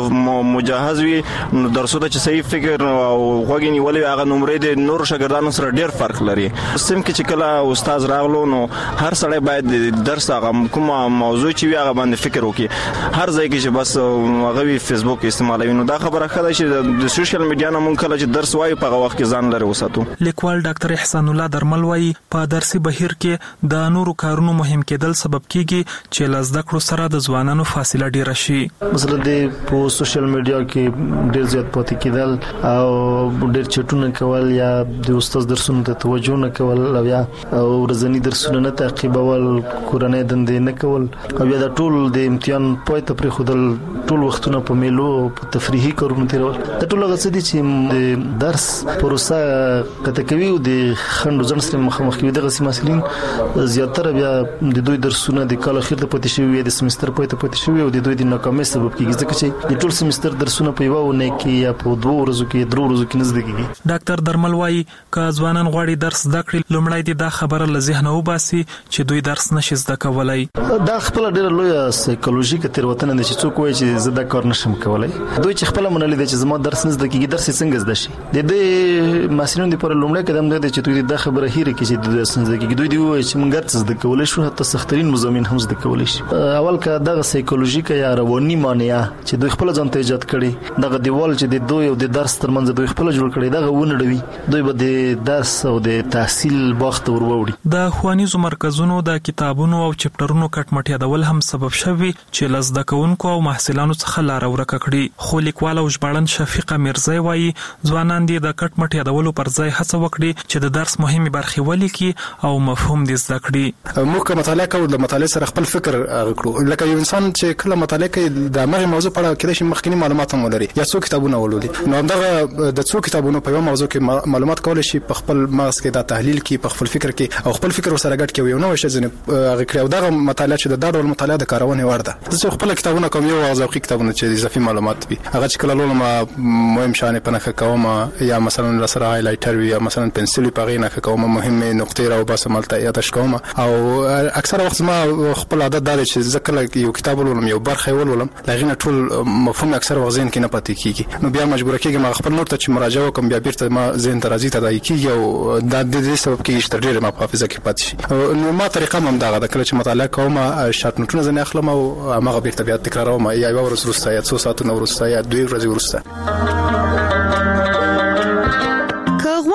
Speaker 17: مجهز وي نو درسو ته چې صحیح فکر او غوږی نیولې هغه نمرې د نور شاګردانو سره ډیر فرق لري. سم کې چې کله استاد راغلو نو هر سړی باید درس هغه کومه موضوع چې وي هغه باندې فکر وکړي. هر ځای کې چې بس هغه وي فیسبوک استعمالوي نو دا خبره ښه ده چې د سوشل میډیا نه مونږ کله چې درس وایو په هغه وخت کې ځان لرې وساتو.
Speaker 7: لیکوال ډاکټر احسان الله درمل وایي په درسي بهیر کې د نورو کارونو مهم کېدل سبب کیږي چې له زده کړو سره د ځوانانو فاصله ډیره شي.
Speaker 15: مثلا د په سوشل میډیا کې ډیر زیات پاتې کېدل او ډیر چټونه کول یا د استاد درسونو ته توجه نه کول او یا ورځنی درسونه نه تعقیبول کورنۍ دندې نه کول او یا د ټول د امتحان پای ته پرې خودل ټول وختونه په میلو په تفریحي کارونو تیرول د ټول هغه څه دي چې د درس پروسه کته کوي او د خندو ځن سره مخامخ کوي. دغه مسلین زیاتره بیا د دوی درسونه د کال اخر ته پاتې شوی د سمستر پای ته پاتې شوی او د دوی د ناکامۍ سبب کیږي ځکه چې د ټول سمستر درسونه په یو ونه کې یا په دوه ورځو کې درو ورځو کې نه زده کیږي.
Speaker 7: ډاکټر درمل وایي ک ځوانان غواړي درس زده کړي لومړی د دا خبره له ذهنه وباسي چې دوی درس نشي زده کولای.
Speaker 15: دا خپل ډیره لوی سایکولوژیکه تیروتنه ده چې څوک وایي چې زه دا کار نشم کولای. دوی چې خپل منل دي چې زما درس نه زده کیږي درس څنګه زده شي. د دې مسلین د پر لومړی قدم ده چې دوی دا خبره هېره کړي چې د درس نه زده کیږي. دوی دی وایي چې موږ درس زده کولای شو حتی سخترین مضامین هم زده کولای شي. اول که دغه سایکولوژیکه یا رواني مانیا چې دوی خپل ځان ته ایجاد کړي دغه دیوال چې د دوی او د درس ترمنځ دوی خپل جوړ کړي دغه ونډوي دوی به د درس او د تحصیل باغ ته وروړي.
Speaker 7: د ښوونیزو مرکزونو د کتابونو او چپټرونو کټمټ یادول هم سبب شوی چې لزده کوونکو او محصلانو څخه لار ورکه کړي. خو لیکوال او ژباړن شفیقه میرزای وایي ځوانان دې د کټمټ یادولو پر ځای هڅه وکړي چې د درس مهمه برخې ولیکي او مفهوم دې زده کړي.
Speaker 18: موږ کوم مطالعه کوو د مطالعه سره خپل فکر غوړو لکه یو انسان چې کله مطالعه کوي د هغه موضوع په اړه کله چې مخکنی معلومات هم ولري یا څو کتابونه ولولي نو دغه د څو کتابونو په یو موضوع کې معلومات کول شي په خپل مغز کې د تحلیل کې په خپل فکر کې او خپل فکر سره ګډ کوي نو شي ځنه هغه کړو دغه مطالعه چې د ډول مطالعه د کارونه ورده د خپل کتابونه کوم یو ذوقي کتابونه چې اضافي معلومات وي هغه چې کله لولم مهم شانه پنه کوم یا مثلا سره هایلایټر وي یا مثلا پنسل په غینه کوم مهمه نقطې راو بس ملته یادش کوم او اکثر وخت ما خپل عادت دار چې ځکه یو کتاب ولولم یو برخه ولولم لغینه ټول مفهوم اکثر وخت ذهن کې نه پاتې کیږي نو بیا مجبور کېږم خپل نور ته چې مراجعه وکم بیا بیرته ما ذهن ته راځي ته دای کیږي او د دې سبب کې چې ډېر ما په حافظه کې پاتې شي نو ما طریقه هم دغه د کله چې مطالعه کوم شارټ نوټونه ځنه اخلم او هغه بیرته بیا تکراروم یا یو ورځ وروسته یا څو ساعتونه وروسته یا دوه ورځې وروسته.
Speaker 9: که غواړئ د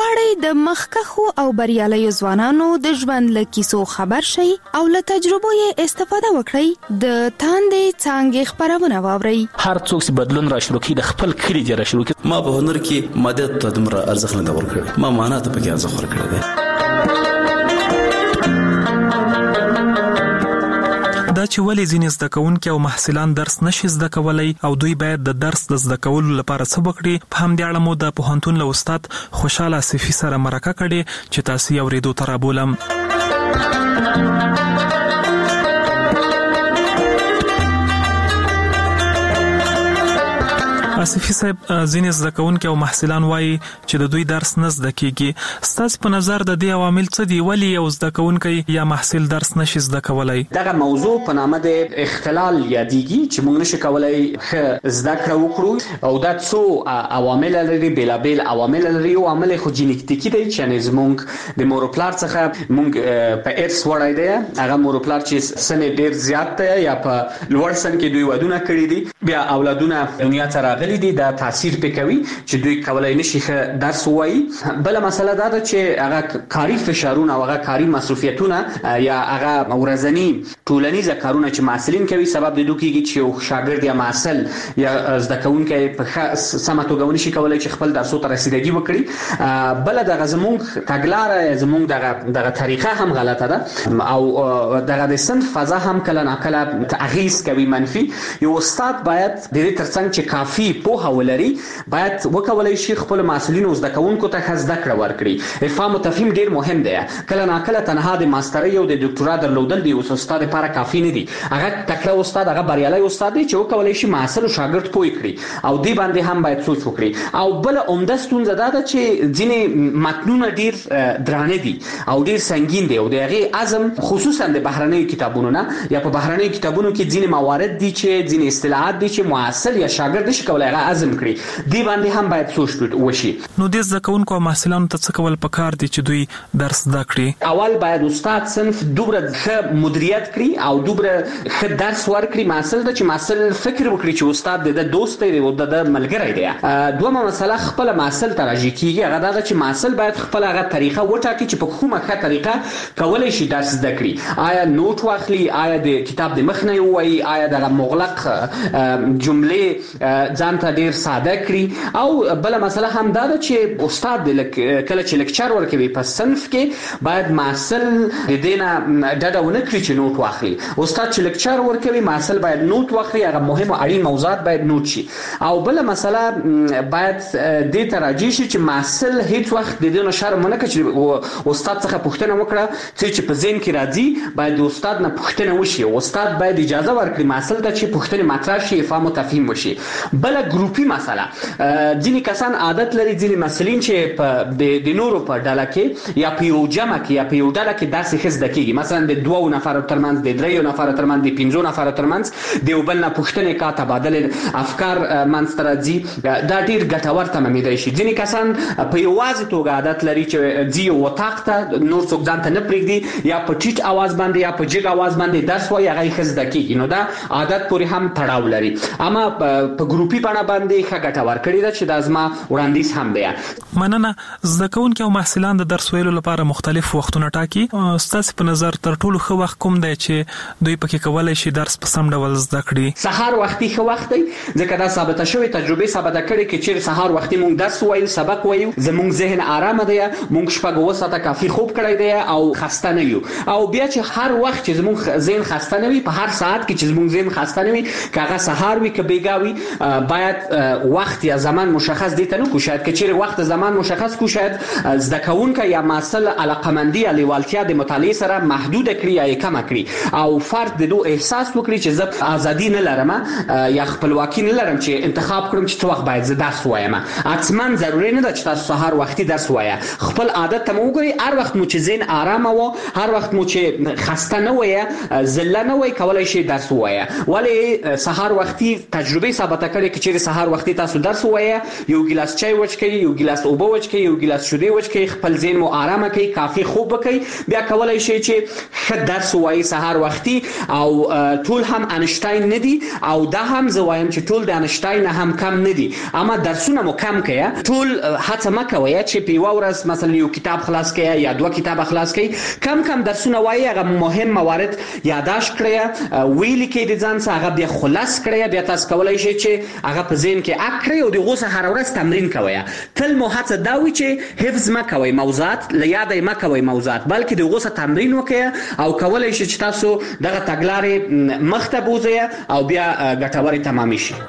Speaker 9: د مخکخو او بریالیو ځوانانو د ژوند له کیسو خبر شئ او له تجربو یې استفاده وکړئ. د تاندې څانګې خپرونه واورئ.
Speaker 19: هر څوک چې بدلون را شروع کړي د خپل کلی دی را شروع کړي.
Speaker 20: ما په هنر کې ماده ته دومره ارزښت نه ورکړ، ما معنا ته پکې ارزښت ورکړ دی.
Speaker 7: دا چې ولې ځینې زده کوونکي او محصلان درس نشي زده کولی او دوی باید د درس د زده کولو لپاره څه وکړي، په همدې اړه مو د پوهنتون له استاد خوشحاله صفي سره مرکه کړې چې تاسو یې اورېدو ته رابولم. آصفي صاحب، ځینې زده کوونکي او محصلان وایي چې د دوی درس نه زده کیږي. ستاسو په نظر د دې عوامل څه دي؟ ولې یو زده کوونکی یا محصل درس نشي زده کولای؟
Speaker 21: دغه موضوع په نامه د اختلال یادېږي چې موږ نشو کولای ښه زده کړه وکړو او دا څو عوامل لري، بیلابیل عوامل لري. یو عامل خو جینیټیکي دی چې زموږ د مور پلار څخه موږ په ارث وړای دی. هغه مور پلار چې سن ډیر زیات دی یا په لوړ سن کې دوی ودونه کړی دي، بیا اولادونه دنیا ته راغلي دي، دا تاثیر پکوي چې دوی کولای نشي درس وایي. بل مسله دا ده چې هغه کاری فشارونه او هغه کاری مسؤلیتونه یا هغه ورځنی ټولنیز کارونه چې محصلین کوي سبب د دوی کېږي چې یو شاګرد یا محصل یا زده کوونکی په سمه توګه نشي کولای چې خپل درسو ته رسیدګي وکړي. بل دغه زموږ تګلاره زموږ دغه دغه طریقه هم غلطه ده او دغه د صنف فضا هم کله ناکله تغییر کوي منفي. یو استاد باید د دې ترڅنګ چې کافي پوهه ولري باید وکولای شي خپل مسؤلین او زده کوونکو ته زده کړه ورکړي. افهام او تفهیم ډیر مهم دی. کله ناکله تنها د ماسترۍ او د ډاکټرا درلودل دی او استاد لپاره کافي نه دی. هغه تکړه استاد، هغه بریالي استاد دی چې وکولای شي محصل او شاګرد پوي کړي او دی باندې هم باید سوچ وکړي. او بل عمده ستونزه دا ده چې ځینې متنونه ډیر درانه دي او ډیر سنگین دي او د هغه اعظم خصوصا د بهرنۍ کتابونو نه یا په بهرنۍ کتابونو کې ځینې موارد دي چې ځینې اصطلاحات دي چې محصل یا شاګرد نشي کولای هغه اعظم کړي. دی باندې هم باید سوچ وشي.
Speaker 7: نو د زده کوونکو او محصلانو ته څه کول پکار دي چې دوی درس زده کړي؟
Speaker 21: اول باید استاد صنف دوبره ښه مدیریت کړي او دوبره ښه درس ورکړي محصل ته چې محصل فکر وکړي چې استاد د دوست دی او د ملګری دی. دومره مسله خپل محصل ته راځي کیږي هغه دا چې محصل باید خپل هغه طریقه وټاکي چې په کومه ښه طریقه کولای شي درس زده کړي. آیا نوٹ واخلي، آیا د کتاب د مخ نه وایي، آیا د مغلق جملې ځان ته ډیر ساده کړي. او بل مسله هم دا ده چې استاد کله چې لیکچر ورکوي په صنف کې باید محصل د دې نه ډډه ونه کړي چې نوٹ واخلي. استاد چې لیکچر ورکوي محصل باید نوٹ واخلي، هغه مهم او اړین موضوعات باید نوٹ شي. او بل مسله باید دې ته راځي چې محصل هیڅ وخت د دې نه شرم نه کوي چې استاد څخه پوښتنه وکړه چې په ذهن کې راځي باید د استاد نه پوښتنه وشي. استاد باید اجازه ورکړي محصل ته چې پوښتنه مطرح شي، فهم او تفهیم وشي. بل ګروپي مسله، ځینې کسان عادت لري، ځینې مسلین چې په د نورو په ډله کې یا په یو جمع کې یا په یو ډله کې داسې ښه زده کېږي، مثلا د دوو نفرو ترمنځ، د دریو نفرو ترمنځ، د پنځو نفرو ترمنځ د یو بل نه پوښتنې کا تبادله افکار منځته راځي. دا ډېر ګټور تمامېدای شي. ځینې کسان په یوازې توګه عادت لري چې ځي یو اتاق ته نور څوک ځان ته نه پرېږدي، یا په ټیټ اواز باندې یا په جګ اواز باندې درس وایي، هغه ښه زده کېږي. نو دا عادت پورې هم تړاو لري. اما په ګروپي بڼه باندې ښه ګټه ورکړې ده چې دا زما وړاندیز هم دی.
Speaker 7: مننه. زده کوونکي او محصلان د درس ویلو لپاره مختلف وختونه ټاکي. ستاسو په نظر تر ټولو ښه وخت کوم دی چې دوی پکې کولای شي درس په سم ډول زده کړي؟
Speaker 21: سهار وختي ښه وخت دی، ځکه دا ثابته شوې تجربه ثابته کړې چې چیرې سهار وختي موږ درس وایو، سبق وایو، زموږ ذهن آرام دی، موږ شپږ اوه ساعته کافي خوب کړی دی او خسته نه یو. او بیا چې هر وخت چې زموږ ذهن خسته نه وي، په هر ساعت کې چې زموږ ذهن خسته نه وي، کاغه سهار وي که بیګاوي، باید وخت یا زمان مشخص دي ته نه کو. شاید که چیرې وخت زمان مشخص کو، شاید زده کوونکی یا محصل علاقمندي یا لیوالتیا د مطالعې سره محدود کړي یا کم کړي او فرد د دوه احساس وکړي چې زه ازادي نه لرم یا خپلواکي نه لرم چې انتخاب کړم چې څه وخت باید زه درس وایم. حتما ضروري نه ده چې تاسو سهار وختي درس وایه. خپل عادت ته مو وګورئ، هر وخت مو چې ذهن آرام و، هر وخت مو چې خسته نه وایه، ذله نه وای، کولای شي درس وایه. ولی سهار وختي تجربه ثابته کړې چې کچېرې سهار وختي تاسو درس ووایه یو ګیلاس چای وچکئ یو ګیلاس اوبه وچکئ یو ګیلاس شیدې وچکئ خپل ذهن مو آرامه کړئ کافي خوب وکړئ بیا کولی شئ چې ښه درس ووایي سهار وختي او ټول هم انشتاین نه دي او دا هم زه وایم چې ټول د انشتاین نه هم کم نه دي اما درسونه مو کم کړئ ټول هڅه مه کوئ چې په یوه ورځ مثلا یو کتاب خلاص کړئ یا دوه کتابه خلاص کړئ کم کم درسونه وایي هغه مهم موارد یادداشت کړئ ویلي کړئ د ځان څخه هغه بیا خلاص کړئ بیا تاسو کولی شئ چې هغه په ذهن کې اک کړئ او د هغو څخه هره ورځ تمرین کوئ تل مو هڅه دا وي چې حفظ مه کوئ موضوعات له یاده یې مه کوئ موضوعات بلکې د هغو څخه تمرین وکړئ او کولی شئ چې تاسو دغه تګلارې مخته بوځئ او بیا ګټورې تمامې شي.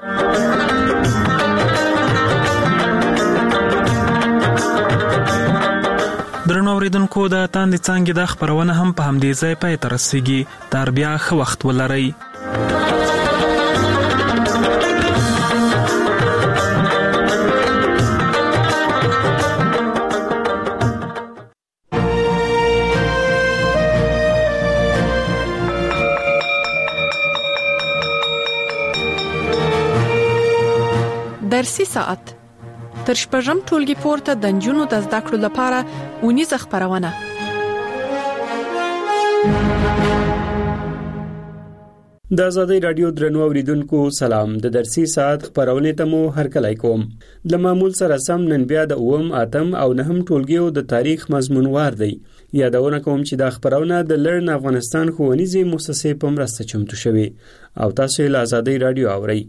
Speaker 7: درنو اوریدونکو د تاندې څانګې د خپرونه هم په همدې ځای پای ته رسیږي. تر بیا ښه وخت ولرئ.
Speaker 13: درسي ساعت تر شپږم ټولګي پورته د نجونو د زده کړو لپاره اونیزه خپرونه.
Speaker 1: د آزادۍ رادیو درنو اوریدونکو سلام. د درسي ساعت خپرونې ته مو هرکلی کوم. د معمول سره سم نن بیا د اووم اتم او نهم ټولګیو د تاریخ مضمونوار دی. یادونه کوم چې دا خپرونه د لرن افغانستان ښوونیزې مؤسسې په مرسته چمتو شوې او تاسو یې له آزادۍ رادیو اورئ.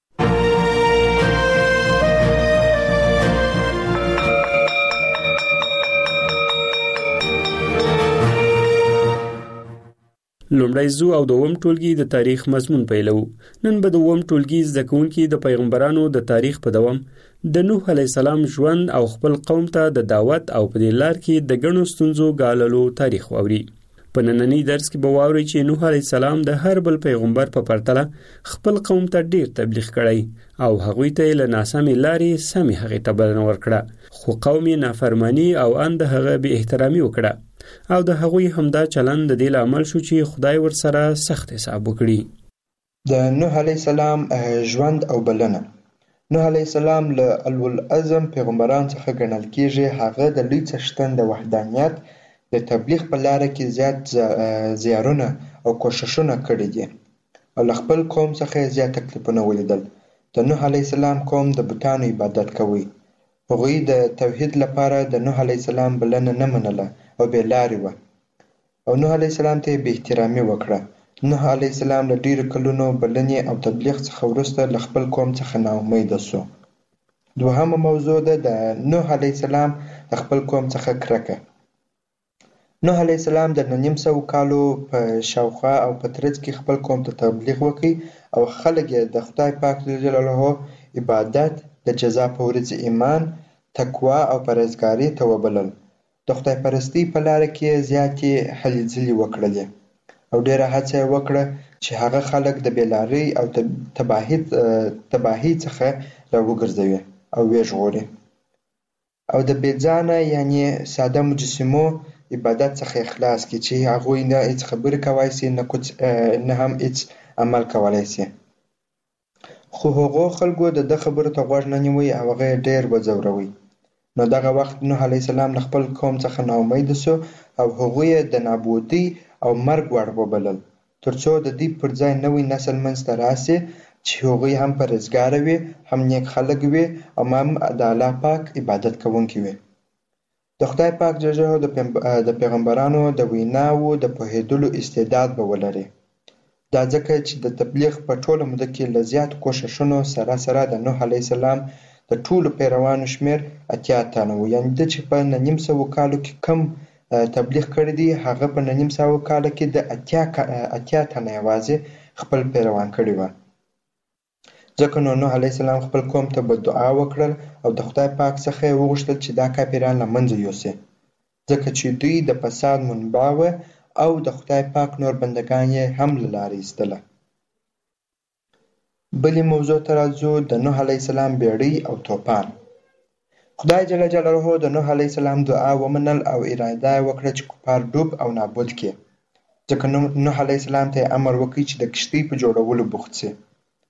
Speaker 1: لومړی زو او دوم ټولګي د تاریخ مضمون پیلو. نن به دوم ټولګي زده کوونکي د پیغمبرانو د تاریخ په دوام د نوح علیه السلام ژوند او خپل قوم ته د دعوت او په دې لار کې د ګڼو ستونزو ګاللو تاریخ واوري. په نننی درس کې به واورئ چې نوح علیه السلام د هر بل پیغمبر په پرتله خپل قوم ته ډیر تبلیغ کړی او هغوی ته له ناسمې لارې سمې هغې ته بلنه ورکړه خو قوم یې نافرمانی او ان د هغه بې احترامي وکړه او د هغوی همدا چلند د دې لامل شو چې خدای ورسره سخت حساب وکړي.
Speaker 22: د نوح علیه السلام ژوند او بلنه. نوح علیه السلام له العزم پیغمبران څخه ګڼل کیږي. هغه د لوی څښتن د وحدانیت د تبلیغ په لاره کې زیات زیارونه او کوششونه کړي دي او له خپل قوم څخه زیات تکلیفونه ولیدل. د نوح علیه السلام قوم د بتانو عبادت کوي. هغوی د توحید لپاره د نوح علیه السلام بلنه نه منله او بې لارې وه او نوح علیه السلام ته یې بې احترامي وکړه. نوح علیه السلام له ډېرو کلونو بلنې او تبلیغ څخه وروسته له خپل قوم څخه ناامیده سو. دوهمه موضوع ده د نوح علیه السلام د خپل قوم څخه کرکه. نوح علیه السلام د نهه نیم سوو کالو په شاوخوا او په ترڅ کې خپل قوم ته تبلیغ وکړ او خلک یې د خدای پاک جل جلاله عبادت د جزا په ورځ ایمان تقوا او پرهیزګاري ته وبلل. د خدای پرستی په لاره کې زیاتې هلې ځلې وکړلې او ډېره هڅه یې وکړه چې هغه خلک د بېلارۍ او تباهۍ تباهۍ څخه راوګرځوي او ویې ژغوري او د بېځانه یعنې ساده مجسمو عبادت څخه خلاص کړي چې هغوی نه هېڅ خبرې کولی سي نه هم هېڅ عمل کولی سي. خو هغو خلکو د ده خبرو ته غوږ نه نیوی او هغه یې ډېر وځوروي. نو دغه وخت نوح علیه السلام له خپل قوم څخه ناامیده سو او هغوی یې د نابودۍ او مرګ وړ وبلل تر څو د دوی پر ځای نوی نسل منځته راسي چې هغوی هم پرهیزګاره وي هم نیک خلک وي او هم د الله پاک عبادت کوونکي وي. د خدای پاک جل جلاله د پیغمبرانو د ویناوو د پوهېدلو استعداد به ولري. دا ځکه چې د تبلیغ په ټوله موده کې له زیاتو کوښښونو سره سره د نوح علیه السلام د ټولو پیروانو شمېر اتیا تنه و. یعنې ده چې په نهه نیم سوو کالو کې کم تبلیغ کړی دی هغه په نهه نیم سوو کاله کې د اتیا اتیا تنه یوازې خپل پیروان کړي وه. ځکه نو نوح علیه السلام خپل قوم ته به دعا وکړل او د خدای پاک څخه یې وغوښتل چې دا کافران له منځه یوسي ځکه چې دوی د فساد منبع وه او د خدای پاک نور بندګان یې هم له لارې ایستله. بلې موضوع ته راځو د نوح علیه السلام بیړۍ او طوفان. خدای جل جلاله د نوح علیه السلام دعا ومنل او اراده یې وکړه چې کفار ډوب او نابود کړي ځکه نوح علیه السلام ته یې امر وکړ چې د کښتۍ په جوړولو بوخت سي.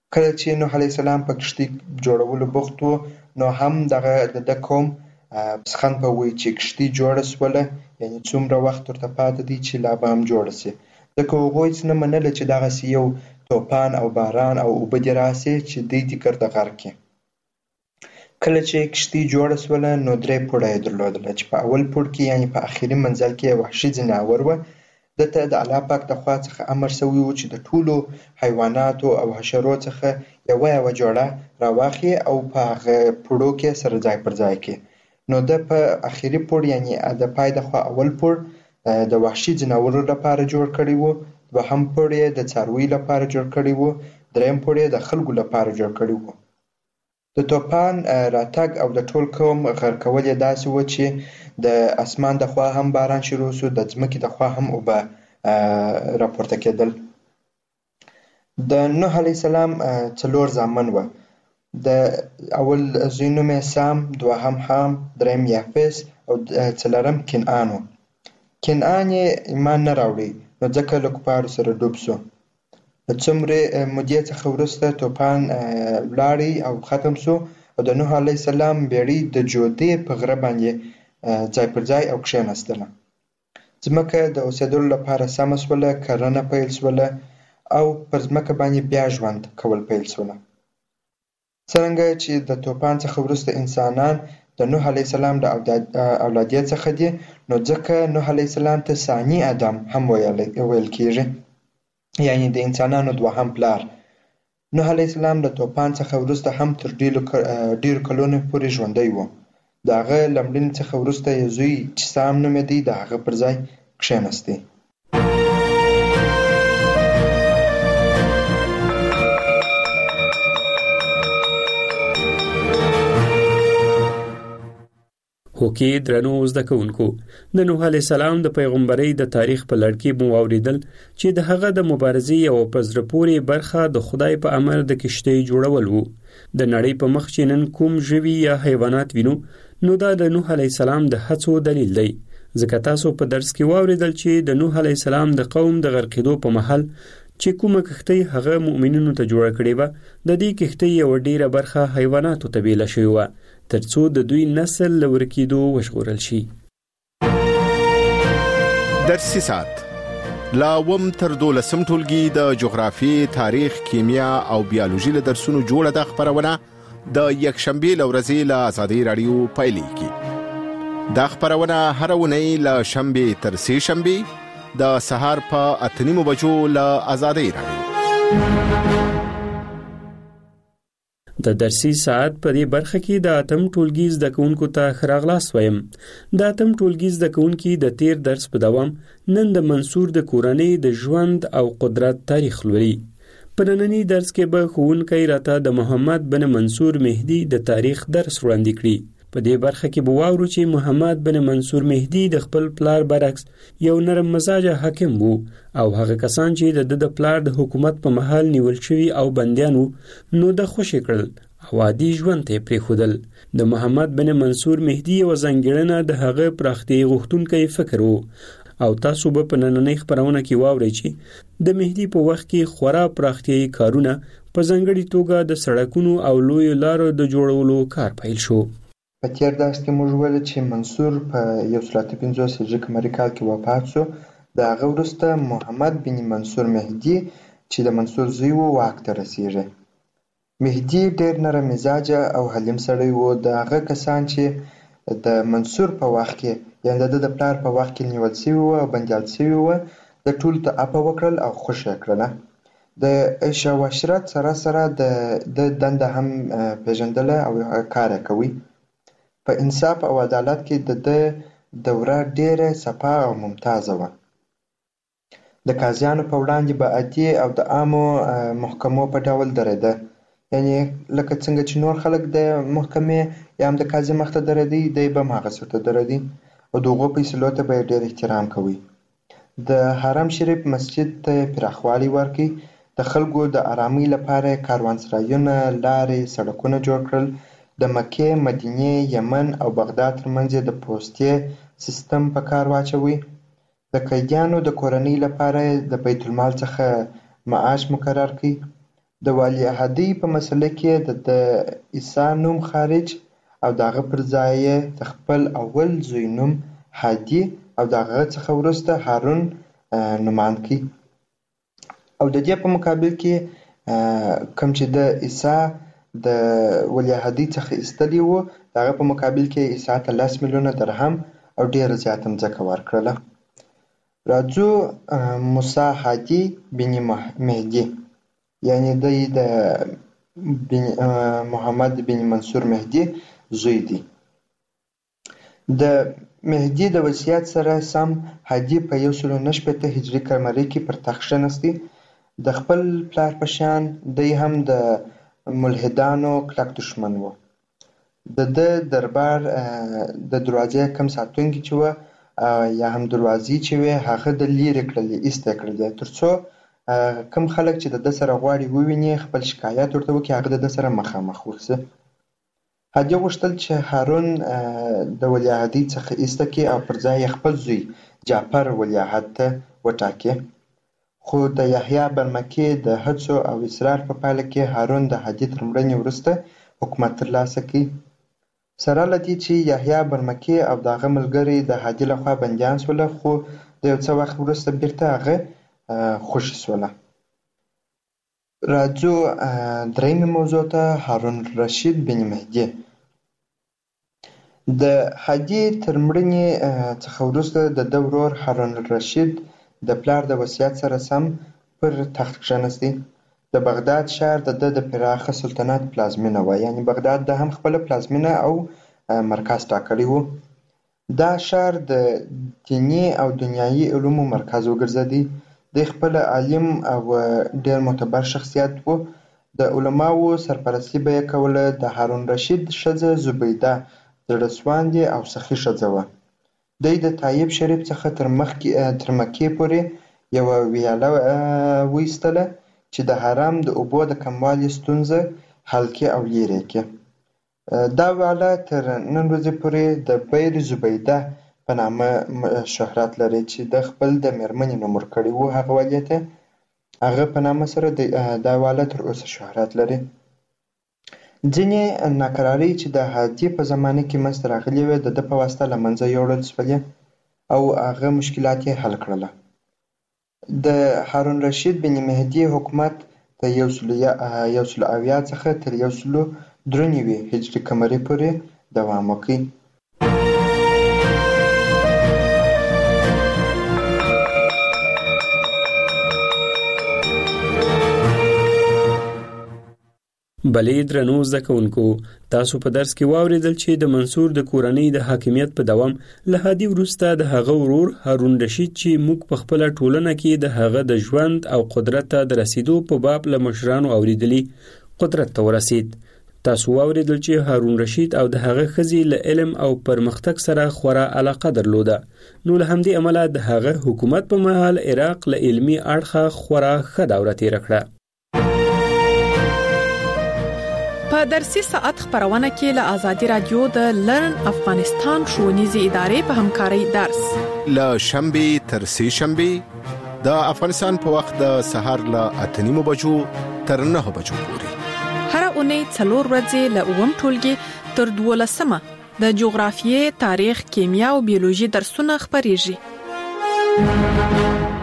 Speaker 22: کله چې نوح علیه السلام په کښتۍ جوړولو بوخت و نو هم دغه د ده قوم پسخند په وی چې کښتۍ جوړه سوله، یعنې څومره وخت ورته پاتې دی چې لا به هم جوړه سي، ځکه هغوی څه نه منله چې دغسې یو توپان او باران او اوبه دې راسي چې دوی دې ګرده غرق کړي. کله چې کښتۍ جوړه سوله نو درې پوړه یې درلودله چې په اول پوړ کې یعنې په اخري منزل کې یې وحشي ځناور وه. ده ته د الله پاک د خوا څخه امر سوی و چې د ټولو حیواناتو او حشرو څخه یوه یوه جوړه راواخلي او په هغه پوړو کې سره ځای پر ځای کړي. نو ده په اخري پوړ یعنې د پای د خوا اول پوړ د وحشي ځناورو لپاره جوړ کړی و، دوهم پوړ یې د څارویو لپاره جوړ کړی و، دریم پوړ یې د خلکو لپاره جوړ کړی و. د طوفان راتګ او د ټول قوم غرقول یې داسې و چې د اسمان د خوا هم باران شروع سو، د ځمکې د خوا هم اوبه راپورته کېدل. د نوح علیه السلام څلور زامن وه. د اول زوی نوم یې سام، دوهم حام، دریم یافس او څلورم کنعان و. کنعان یې ایمان نه راوړی نو ځکه له کفارو سره ډوب سو. له څومرې مودې څخه وروسته طوفان ولاړی او ختم سو او د نوح علیه السلام بیړۍ د جودې په غره باندې ځای پر ځای او کښېناستله. ځمکه د اوسېدلو لپاره سمه سوله، کرنه پیل سوله او پر ځمکه باندې بیا ژوند کول پیل سوله. څرنګه چې د طوفان څخه وروسته انسانان د نوح علیه السلام د اولادیت څخه دي نو ځکه نوح علیه السلام ته ثاني ادم هم ویل کېږي، یعنې د انسانانو دوهم پلار. نوح علیه السلام د طوفان څخه وروسته هم تر ډېرو کلونو پورې ژوندی و. د هغه له مړینې څخه وروسته یې زوی چې سام نومېدی د هغه پر ځای کښېناستی.
Speaker 1: هوکې درنو زده کوونکو، د نوح علیه السلام د پیغمبرۍ د تاریخ په لړ کې مو واورېدل چې د هغه د مبارزې یوه په زړه پورې برخه د خدای په امر د کښتۍ جوړول و. د نړۍ په مخ چې نن کوم ژوي یا حیوانات وینو نو دا د نوح علیه السلام د هڅو دلیل دی، ځکه تاسو په درس کې واورېدل چې د نوح علیه السلام د قوم د غرقېدو په مهال چې کومه کښتۍ هغه مؤمنینو ته جوړه کړې وه، د دې کښتۍ یوه ډېره برخه حیواناتو ته بیله شوې وه تر څو د دوی نسل له ورکېدو وژغورل شي.
Speaker 3: درسي ساعت لا اووم تر دولسم ټولګي د جغرافیې، تاریخ، کیمیا او بیالوژي له درسونو جوړه ده خپرونه د یکشنبې له ورځې له ازادۍ راډیو پیلېږي. دا خپرونه هره اونۍ له شنبې تر سې شنبې د سهار په اته نیمو بجو له ازادۍ راډیو.
Speaker 1: د درسي ساعت په دې برخه کې د اتم ټولګي زده کوونکو ته ښه راغلاست وایم. د اتم ټولګي زده کوونکي د تیر درس په دوام نن د منصور د کورنۍ د ژوند او قدرت تاریخ لولي. په ننني درس کې به ښوونکی راته د محمد بن منصور مهدي د تاریخ درس وړاندې کړي. په دې برخه کې به واورو چې محمد بن منصور مهدي د خپل پلار برعکس یو نرم مزاجه حاکم وو او هغه کسان چې د د پلار د حکومت په مهال نیول شوي او بندیان وو نو د خوشي کړل او عادي ژوند ته پرېښودل. د محمد بن منصور مهدي یوه ځانګړنه د هغه پراختیا غوښتونکی فکر وو او تاسو به په نننۍ خپرونه کې واورئ چې د مهدي په وخت کې خورا پراختیایي کارونه په ځانګړې توګه د سړکونو او لویو لارو د جوړولو کار پیل شو.
Speaker 22: په تیر درس کې موږ ویل چې منصور په یو سل اته پنځوس هجري قمري کال کې وفات شو. د هغه وروسته محمد بن منصور مهدي چې د منصور زوی و واک ته رسیږي. مهدي ډېر نرم مزاجه او حلیم سړی و. د هغه کسان چې د منصور په وخت کې یعنې د ده د پلار په وخت کې نیول سوي وو او بندیان سوي وو د ټولو ته عفوه وکړل او خوښه یې کړله. د عیش او عشرت سره سره د د دنده هم پیژندله او کار یې کوي. په انصاف او عدالت کې د ده دوره ډېره صفا او ممتازه وه. د قاضیانو په وړاندې به عادي او د عامو محکمو په ډول درېده، یعنې لکه څنګه چې نور خلک د محکمې یا هم د قاضي مخ ته درېدی دی به هم هغسې ورته درېدی او د هغو فیصلو ته به یې ډېر احترام کوي. د حرم شریف مسجد ته یې پراخوالی ورکړي. د خلکو د ارامۍ لپاره یې کاروانسرایونه، لارې، سړکونه جوړ کړل. د مکې، مدینې، یمن او بغداد ترمنځ یې د پوستې سیستم په کار واچوي. د قیدیانو د کورنۍ لپاره د بیت المال څخه معاش مقرر کړي. د ولیعهدۍ په مسله کې د د عیسی نوم خارج او د هغه پر ځای د خپل اول زوی نوم هادي او د هغه څخه وروسته هارون نومان کړي. او د دې په مقابل کې کوم چې د عیسی د ولیعهدۍ څخه ایستلي وو د هغه په مقابل کې عیسی ته لس میلیونه درهم او ډېره زیاته مځکه ورکړله. راځو موسی هادي بن مهدي یعنی دی د محمد بن منصور مهدي زوی دی. د مهدي د وصیت سره سم هادي په یو سل نه شپېته هجري قمري کې پر تخت کښېنستی. د خپل پلار په شان دی هم د ملحدانو کلک دښمن و. د ده دربار د دروازې کم ساتونکي چې وه یا هم دروازې چې وې هغه د لیرې کړلې ایسته کړلې تر څو کم خلک چې د ده سره غواړي وویني خپل شکایت ورته وکړي هغه د ده سره مخامخ ورسي. هادي غوښتل چې هارون د ولیعهدۍ څخه ایسته کړي او پر ځای یې خپل زوی جعفر ولیعهد ته وټاکي. خو د یحیی برمکي د هڅو او اصرار په پایله کې هارون د هادي تر مړینې وروسته حکومت ترلاسه کړي. سره له دې چې یحیی برمکي او د هغه ملګري د هادي لخوا بندیان شوله خو د یو څه وخت وروسته بیرته هغه خوشي شوله. راځو درېیمې موضوع ته هارون رشید بن مهدي. د هادي تر مړینې څخه وروسته د ده ورور هارون رشید د پلار د وصیت سره سم پر تخت کښېنستی. د بغداد ښار د ده د پراخه سلطنت پلازمینه وه یعنې بغداد د هم خپله پلازمینه او مرکز ټاکلی و. دا ښار د دیني او دنیایي علومو مرکز وګرځېدی. دی خپل عالم او ډېر معتبر شخصیت و. د علماو سرپرستي به یې کوله. د هارون رشید ښځه زبیده زړه سواندې او سخي ښځه وه. دی د طایب شریف څخه تر مکې پورې یوه ویاله وایستله چې د حرم د اوبو د کموالي ستونزه حل کړي او لرې کړي. دا ویاله تر نن ورځې پورې د بیر زبیده په نامه شهرت لري چې د خپل د مېرمنې نوم ورکړی و هغه والي ته. هغه په نامه سره دا ویاله تر اوسه شهرت لري. ځینې ناکرارۍ چې د هادي په زمانه کې منځته راغلې وې د ده په واسطه له منځه یوړل شولې او هغه مشکلات یې حل کړله. د هارون رشید بن مهدي حکومت د یو سل اویا څخه تر یو سل درې نوي هجري قمري پورې دوام وکړي.
Speaker 1: بلې درنو زده کوونکو، تاسو په درس کې واورېدل چې د منصور د کورنۍ د حاکمیت په دوام له هادي وروسته د هغه ورور هارون رشید چې موږ په خپله ټولنه کې د هغه د ژوند او قدرت ته د رسیدو په باب له مشرانو اورېدلي قدرت ته ورسید. تاسو واورېدل چې هارون رشید او د هغه ښځې له علم او پرمختګ سره خورا علاقه درلوده. نو له همدې امله د هغه حکومت په مهال عراق له علمي اړخه خورا ښه دوره تېره کړه.
Speaker 13: په درسي ساعت خبرونه کې له آزادي رادیو د لرن افغانستان ښوونیزې ادارې په همکارۍ درس
Speaker 3: له شنبې تر سې شنبې د افغانستان په وخت د سهار له اته نیمو بجو تر نهه بجو پورې
Speaker 13: هر اونۍ څلور ورځې له اووم ټولګي تر دولسمه د جغرافیې، تاریخ، کیمیا او بیولوژي درسونه خبرېږي.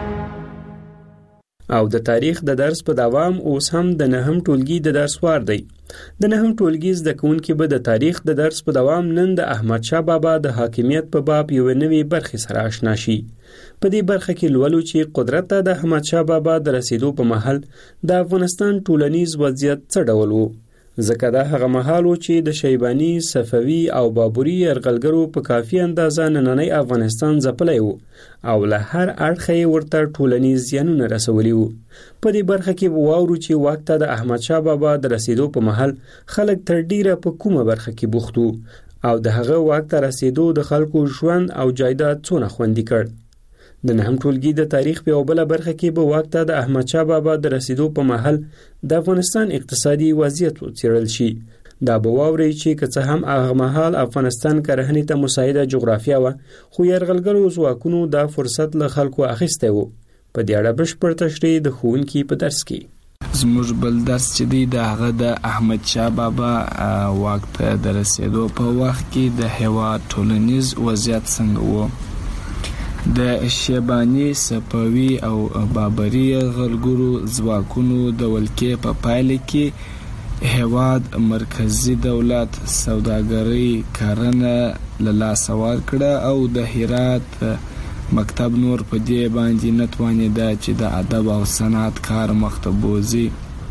Speaker 1: او د تاریخ د درس په دوام اوس هم د نهم ټولګي د درس وار دی. د نهم ټولګي زده کوونکي به د تاریخ د درس په دوام نن د احمد شاه بابا د حاکمیت په باب یو نوې برخې سره آشنا شي. په دې برخه کې لولو چې قدرت ته د احمد شاه بابا د رسیدو په مهال د افغانستان ټولنیز وضعیت څه ډول و، ځکه دا هغه مهال و چې د شیباني، صفوي او بابري یرغلګرو په کافي اندازه نننی افغانستان ځپلی و او له هر اړخه یې ورته ټولنیز زیانونه رسولي وو. په دې برخه کې به واورو چې واک ته د احمد شاه بابا د رسیدو په مهال خلک تر ډیره په کومه برخه کې بوخت وو او د هغه واک ته رسیدو د خلکو ژوند او جایداد څونه خوندي کړ. د نهم ټولګي د تاریخ په یوه بله برخه کې به واک ته د احمد شاه بابا د رسیدو په مهال د افغانستان اقتصادي وضعیت وڅېړل شي. دا به واورئ چې که څه هم هغه مهال افغانستان کرهنې ته مساعده جغرافیه وه، خو یرغلګرو ځواکونو دا فرصت له خلکو اخیستی و. په دې اړه بشپړ تشریح د ښوونکي په درس کې.
Speaker 4: زموږ بل درس چې دی د هغه د احمد شاه بابا واک ته د رسېدو په وخت کې د هېواد ټولنیز وضعیت څنګه و. د شیباني، صفوي او بابري یرغلګرو ځواکونو د ولکې په پایله کې هېواد مرکزي دولت سوداګرۍ کرنه له لاسه ورکړه او د هرات مکتب نور په دې باندې نه توانېده چې د ادب او صنعت کار مخته بوځي.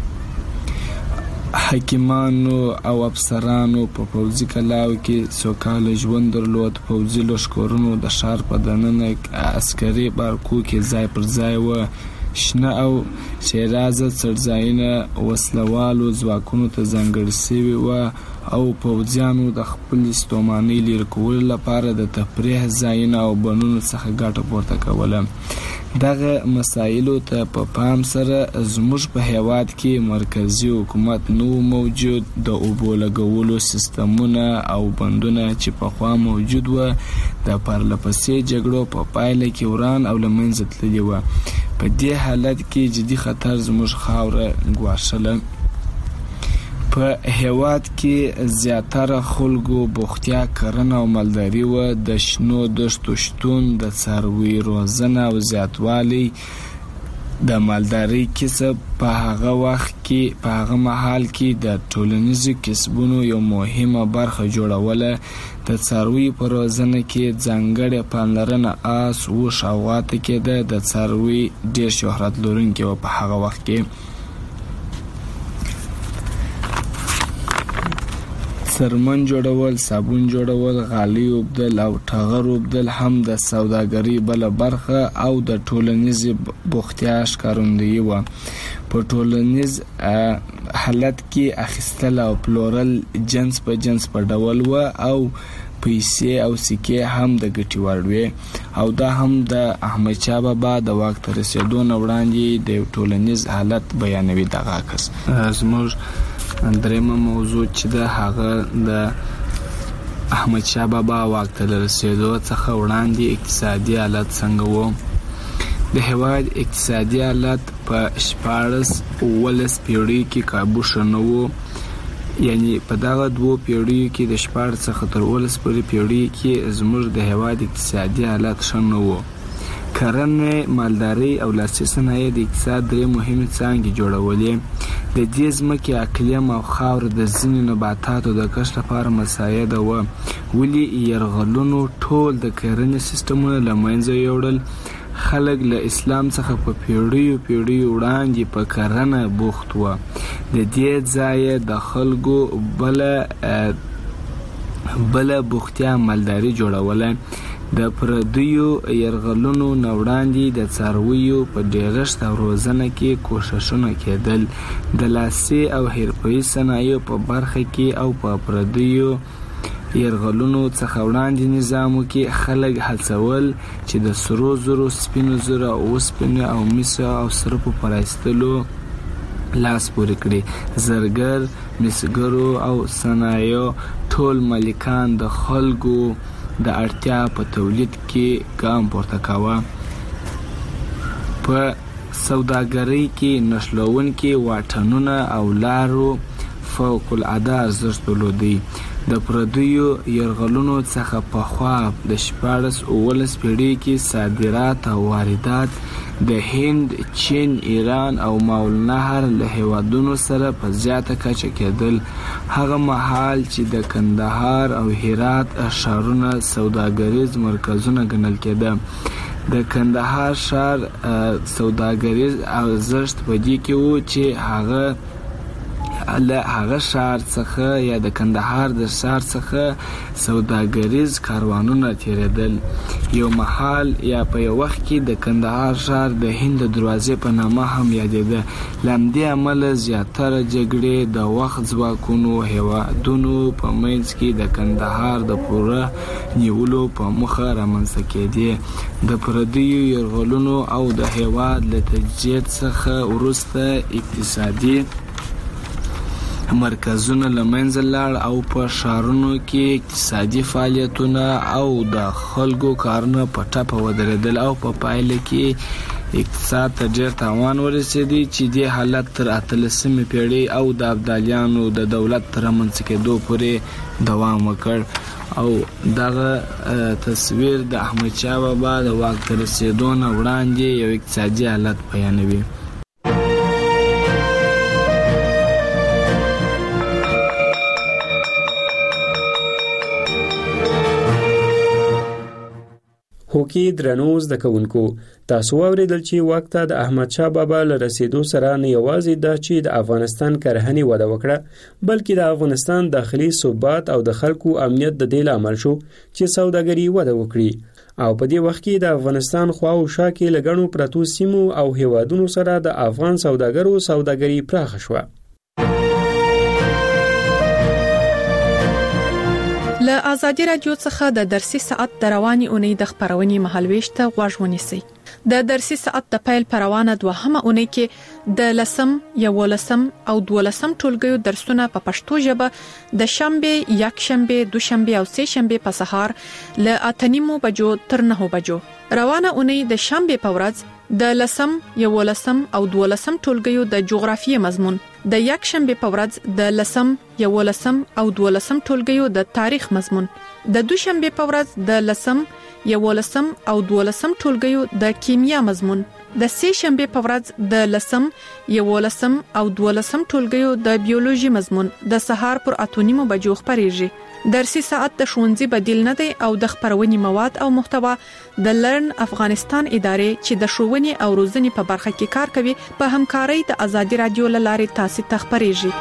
Speaker 4: حکیمانو او افسرانو په پوځي کلاو کې سوکاله ژوند درلود. پوځي لښکرونو د ښار په دننه عسکري بارکو کې ځای پر ځای و. شنه او شیرازه څړځایونه وسلوالو ځواکونو ته ځانګړي شوي وو او پوځیانو د خپلې ستومانۍ لرې کولو لپاره د تفریح ځایونه او بڼونو څخه ګټه پورته کوله. دغه مسایلو ته په پام سره زموږ په هېواد کې مرکزي حکومت نه و موجود. د اوبو لګولو سیستمونه او بندونه چې پخوا موجود و د پرلهپسې جګړو په پایله کې وران او له منځه تللي وه. په دې حالت کې جدي خطر زموږ خاوره ګواښله. په هېواد کې زیاتره خلکو بوختیا کرنه او مالداري وه. د شنو دښتو شتون، د څاروي روزنه او زیاتوالی د مالدارۍ کسب په هغه وخت کې په هغه مهال کې د ټولنیزو کسبونو یو مهمه برخه جوړوله. د څارویو په روزنه کې ځانګړې پاملرنه آس، اوښ او غوا ته کېده. د څاروي ډېر شهرت لرونکي وه په هغه وخت کې. څرمن جوړول، صابون جوړول، غالۍ اوبدل او ټغر اوبدل هم د سوداګرۍ بله برخه او د ټولنیزې بوختیا ښکارندویي وه. په ټولنیز حالت کې اخیستل او پلورل جنس په جنس په ډول وه او پیسې او سکې هم د ګټې وړ وې او دا هم د احمدشاه بابا د واک ته رسېدو نه وړاندې د یو ټولنیز حالت بیانوي. دغه عکس زموږ درېیمه موضوع چې ده هغه د احمدشاه بابا واک ته له رسېدو څخه وړاندې اقتصادي حالت څنګه و. د هېواد اقتصادي حالت په شپاړس اوولس پیړیو کې کابو ښه نه و. یعنی په دغه دوو پیړیو کې د شپاړس څخه تر اوولس پورې پیړیو کې زموږ د هېواد اقتصادي حالت ښه نه و. کرنه، مالدارۍ او لاسي صنایع د اقتصاد درې مهمې څانګې جوړولې. د دې ځمکې اقلیم او خاوره د ځینو نباتاتو د کښت لپاره مساعده وه. ولې یرغلونو ټول د کرنې سیستمونه له منځه یوړل. خلک له اسلام څخه په پیړیو پیړیو وړاندې په کرنه بوخت وه. د دې ځایه د خلکو بله بله بوختیا مالداري جوړوله. د پردیو یرغلونو نه وړاندې د څارویو په ډېرښت او روزنه کې کوښښونه کېدل. د لاسي او حرفوي صنایعو په برخه کې او په پردیو یرغلونو څخه وړاندې نظامو کې خلک هڅول چې د سرو زرو، سپینو زرو، اوسپنې او مسو او سرپو په رایستلو لاس پورې کړي. زرګر، مسګرو او صنایعو ټول مالکان د خلکو د اړتیا په تولید کې ګام پورته کاوه. په سوداګرۍ کې نښلوونکي واټنونه او لارو فوق العاده ارزښت درلودی. د پردیو یرغلونو څخه پخوا د شپاړس اوولس پیړۍ کې صادرات او واردات د هند، چین، ایران او ماوالنهر له هیوادونو سره په زیاته کچه کېدل. هغه مهال چې د کندهار او هرات ښارونه سوداګریز مرکزونه ګڼل کېده. د کندهار ښار سوداګریز ارزښت په دې کې و چې هغه له هغه ښار څخه یا د کندهار د ښار څخه سوداګریز کاروانونه تیریدل. یو مهال یا په یو وخت کې د کندهار ښار د هند د دروازې په نامه هم یادېده. له همدې امله زیاتره جګړې د وخت ځواکونو هېوادونو په منځ کې د کندهار د پوره نیولو په موخه رامنځته کېدې. د پردیو یرغلونو او د هېواد له تجزیې څخه وروسته اقتصادي مرکزونه له منځه لاړ او په ښارونو کې اقتصادي فعالیتونه او د خلکو کارونه په ټپه ودرېدل او په پایله کې اقتصاد ته ډېر تاوان ورسېدی چې دې حالت تر اتلسمې پیړۍ او د ابدالیانو د دولت تر رامنځته کېدو پورې دوام وکړ او دغه تصویر د احمدشاه بابا د واک ته رسېدو نه وړاندې یو اقتصادي حالت بیانوي.
Speaker 1: هوکي درنو زده کوونکو، تاسو واوریدل چې واک ته د احمدشاه بابا له رسیدو سره نه یوازې دا چې د افغانستان کرهنې وده وکړه، بلکې د افغانستان داخلي ثبات او د خلکو امنیت د دې لامل شو چې سوداګري وده وکړي او په دې وخت کې د افغانستان خوا او شا کې لګڼو پرتو سیمو او هیوادونو سره د افغان سوداګرو سوداګري پراخه شوه.
Speaker 13: له آزادي رادیو څخه د درسي ساعت د رواني اونۍ د خبرونې مهالويش ته غوږ ونیسئ. د درسي ساعت د پیل پروانه دوهمه اونۍ کې د لسم، یولسم او دولسم ټولګیو درسونه په پښتو ژبه د شنبه، یک شنبه، دوشنبه او سه شنبه په سهار له اتنیمو بجو تر نهو بجو. روانه اونۍ د شنبه په ورځ د لسم، یولسم او دولسم ټولګیو د جغرافیې مضمون، د یک شنبه په ورځ د لسم، یولسم او دولسم ټولګیو د تاریخ مضمون، د دوشنبه په ورځ د لسم، یولسم او دولسم ټولګیو د کیمیا مضمون، د سه شنبه په ورځ د لسم، یولسم او دولسم ټولګیو د بیولوژي مضمون د سهار پر اتونیمو بجو خبريږي. درسي ساعت د ښوونځي بدیل نه دی او د خبرونې مواد او محتوا د لرن افغانستان ادارې چې د ښوونې او روزنې په برخه کې کار کوي په همکارۍ د آزادي رادیو لارې تاسو ته خبريږي.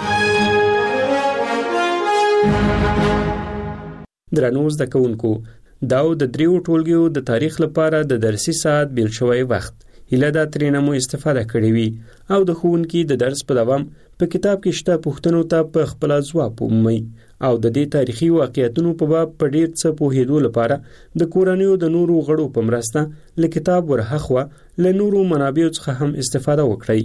Speaker 1: درنو زده کوونکو، دا د دریو ټولګیو د تاریخ لپاره د درسي ساعت بیل شوی وخت هله دا ترېنه مو استفاده کړې وي او د ښوونکي د درس په دوام په کتاب کې شته پوښتنو ته په خپل ځواب ومومئ او د دې تاریخي واقعیتونو په باب په ډېر څه پوهېدو لپاره د کورنیو د نورو غړو په مرسته له کتاب ورهاخوا له نورو منابعو څخه هم استفاده وکړئ.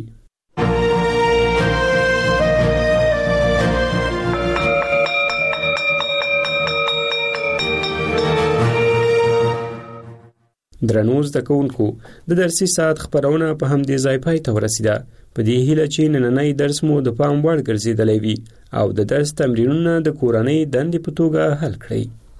Speaker 1: درنو زده کوونکو، د درسي ساعت خبرونه په همدې ځای پای ته ورسیده. په دې هیله چې نننی درس مو د پام وړ ګرځېدلی وي او د درس تمرینونه د کورنۍ دندې په توګه حل کړئ.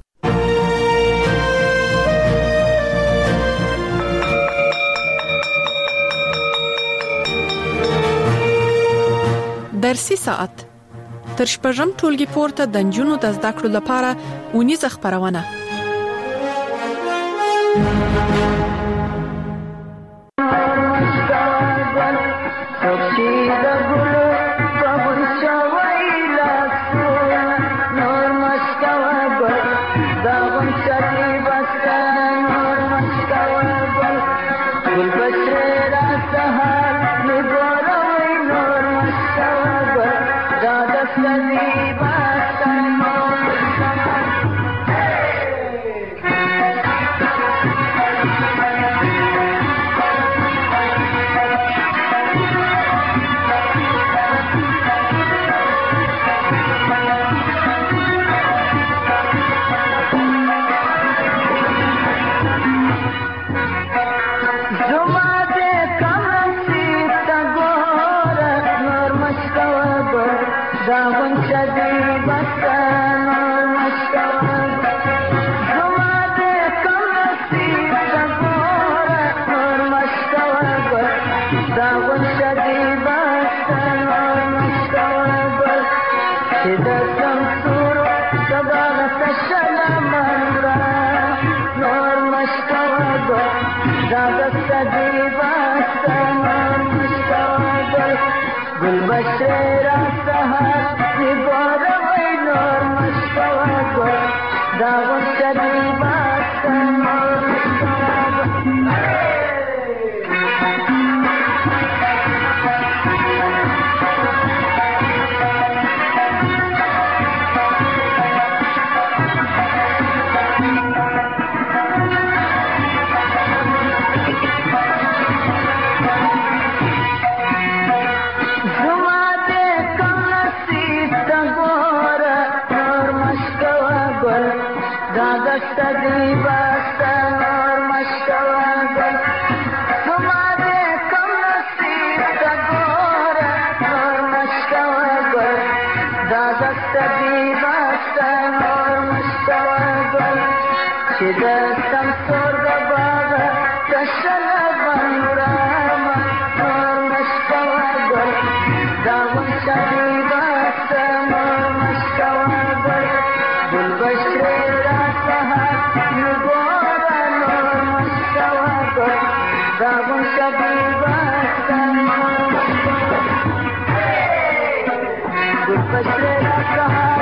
Speaker 13: درسي ساعت تر شپږم ټولګي پورته د نجونو د زده کړو لپاره اونیزه خبرونه.
Speaker 5: Thank you. چې د سمسور د باغ کشل بنورما نور مشکوا ګل دا وشبي باسم مشکوا ګل بل بشری را سهار نګورا نور مشکوا ګل دا وشبي باسم بل بشری را سهار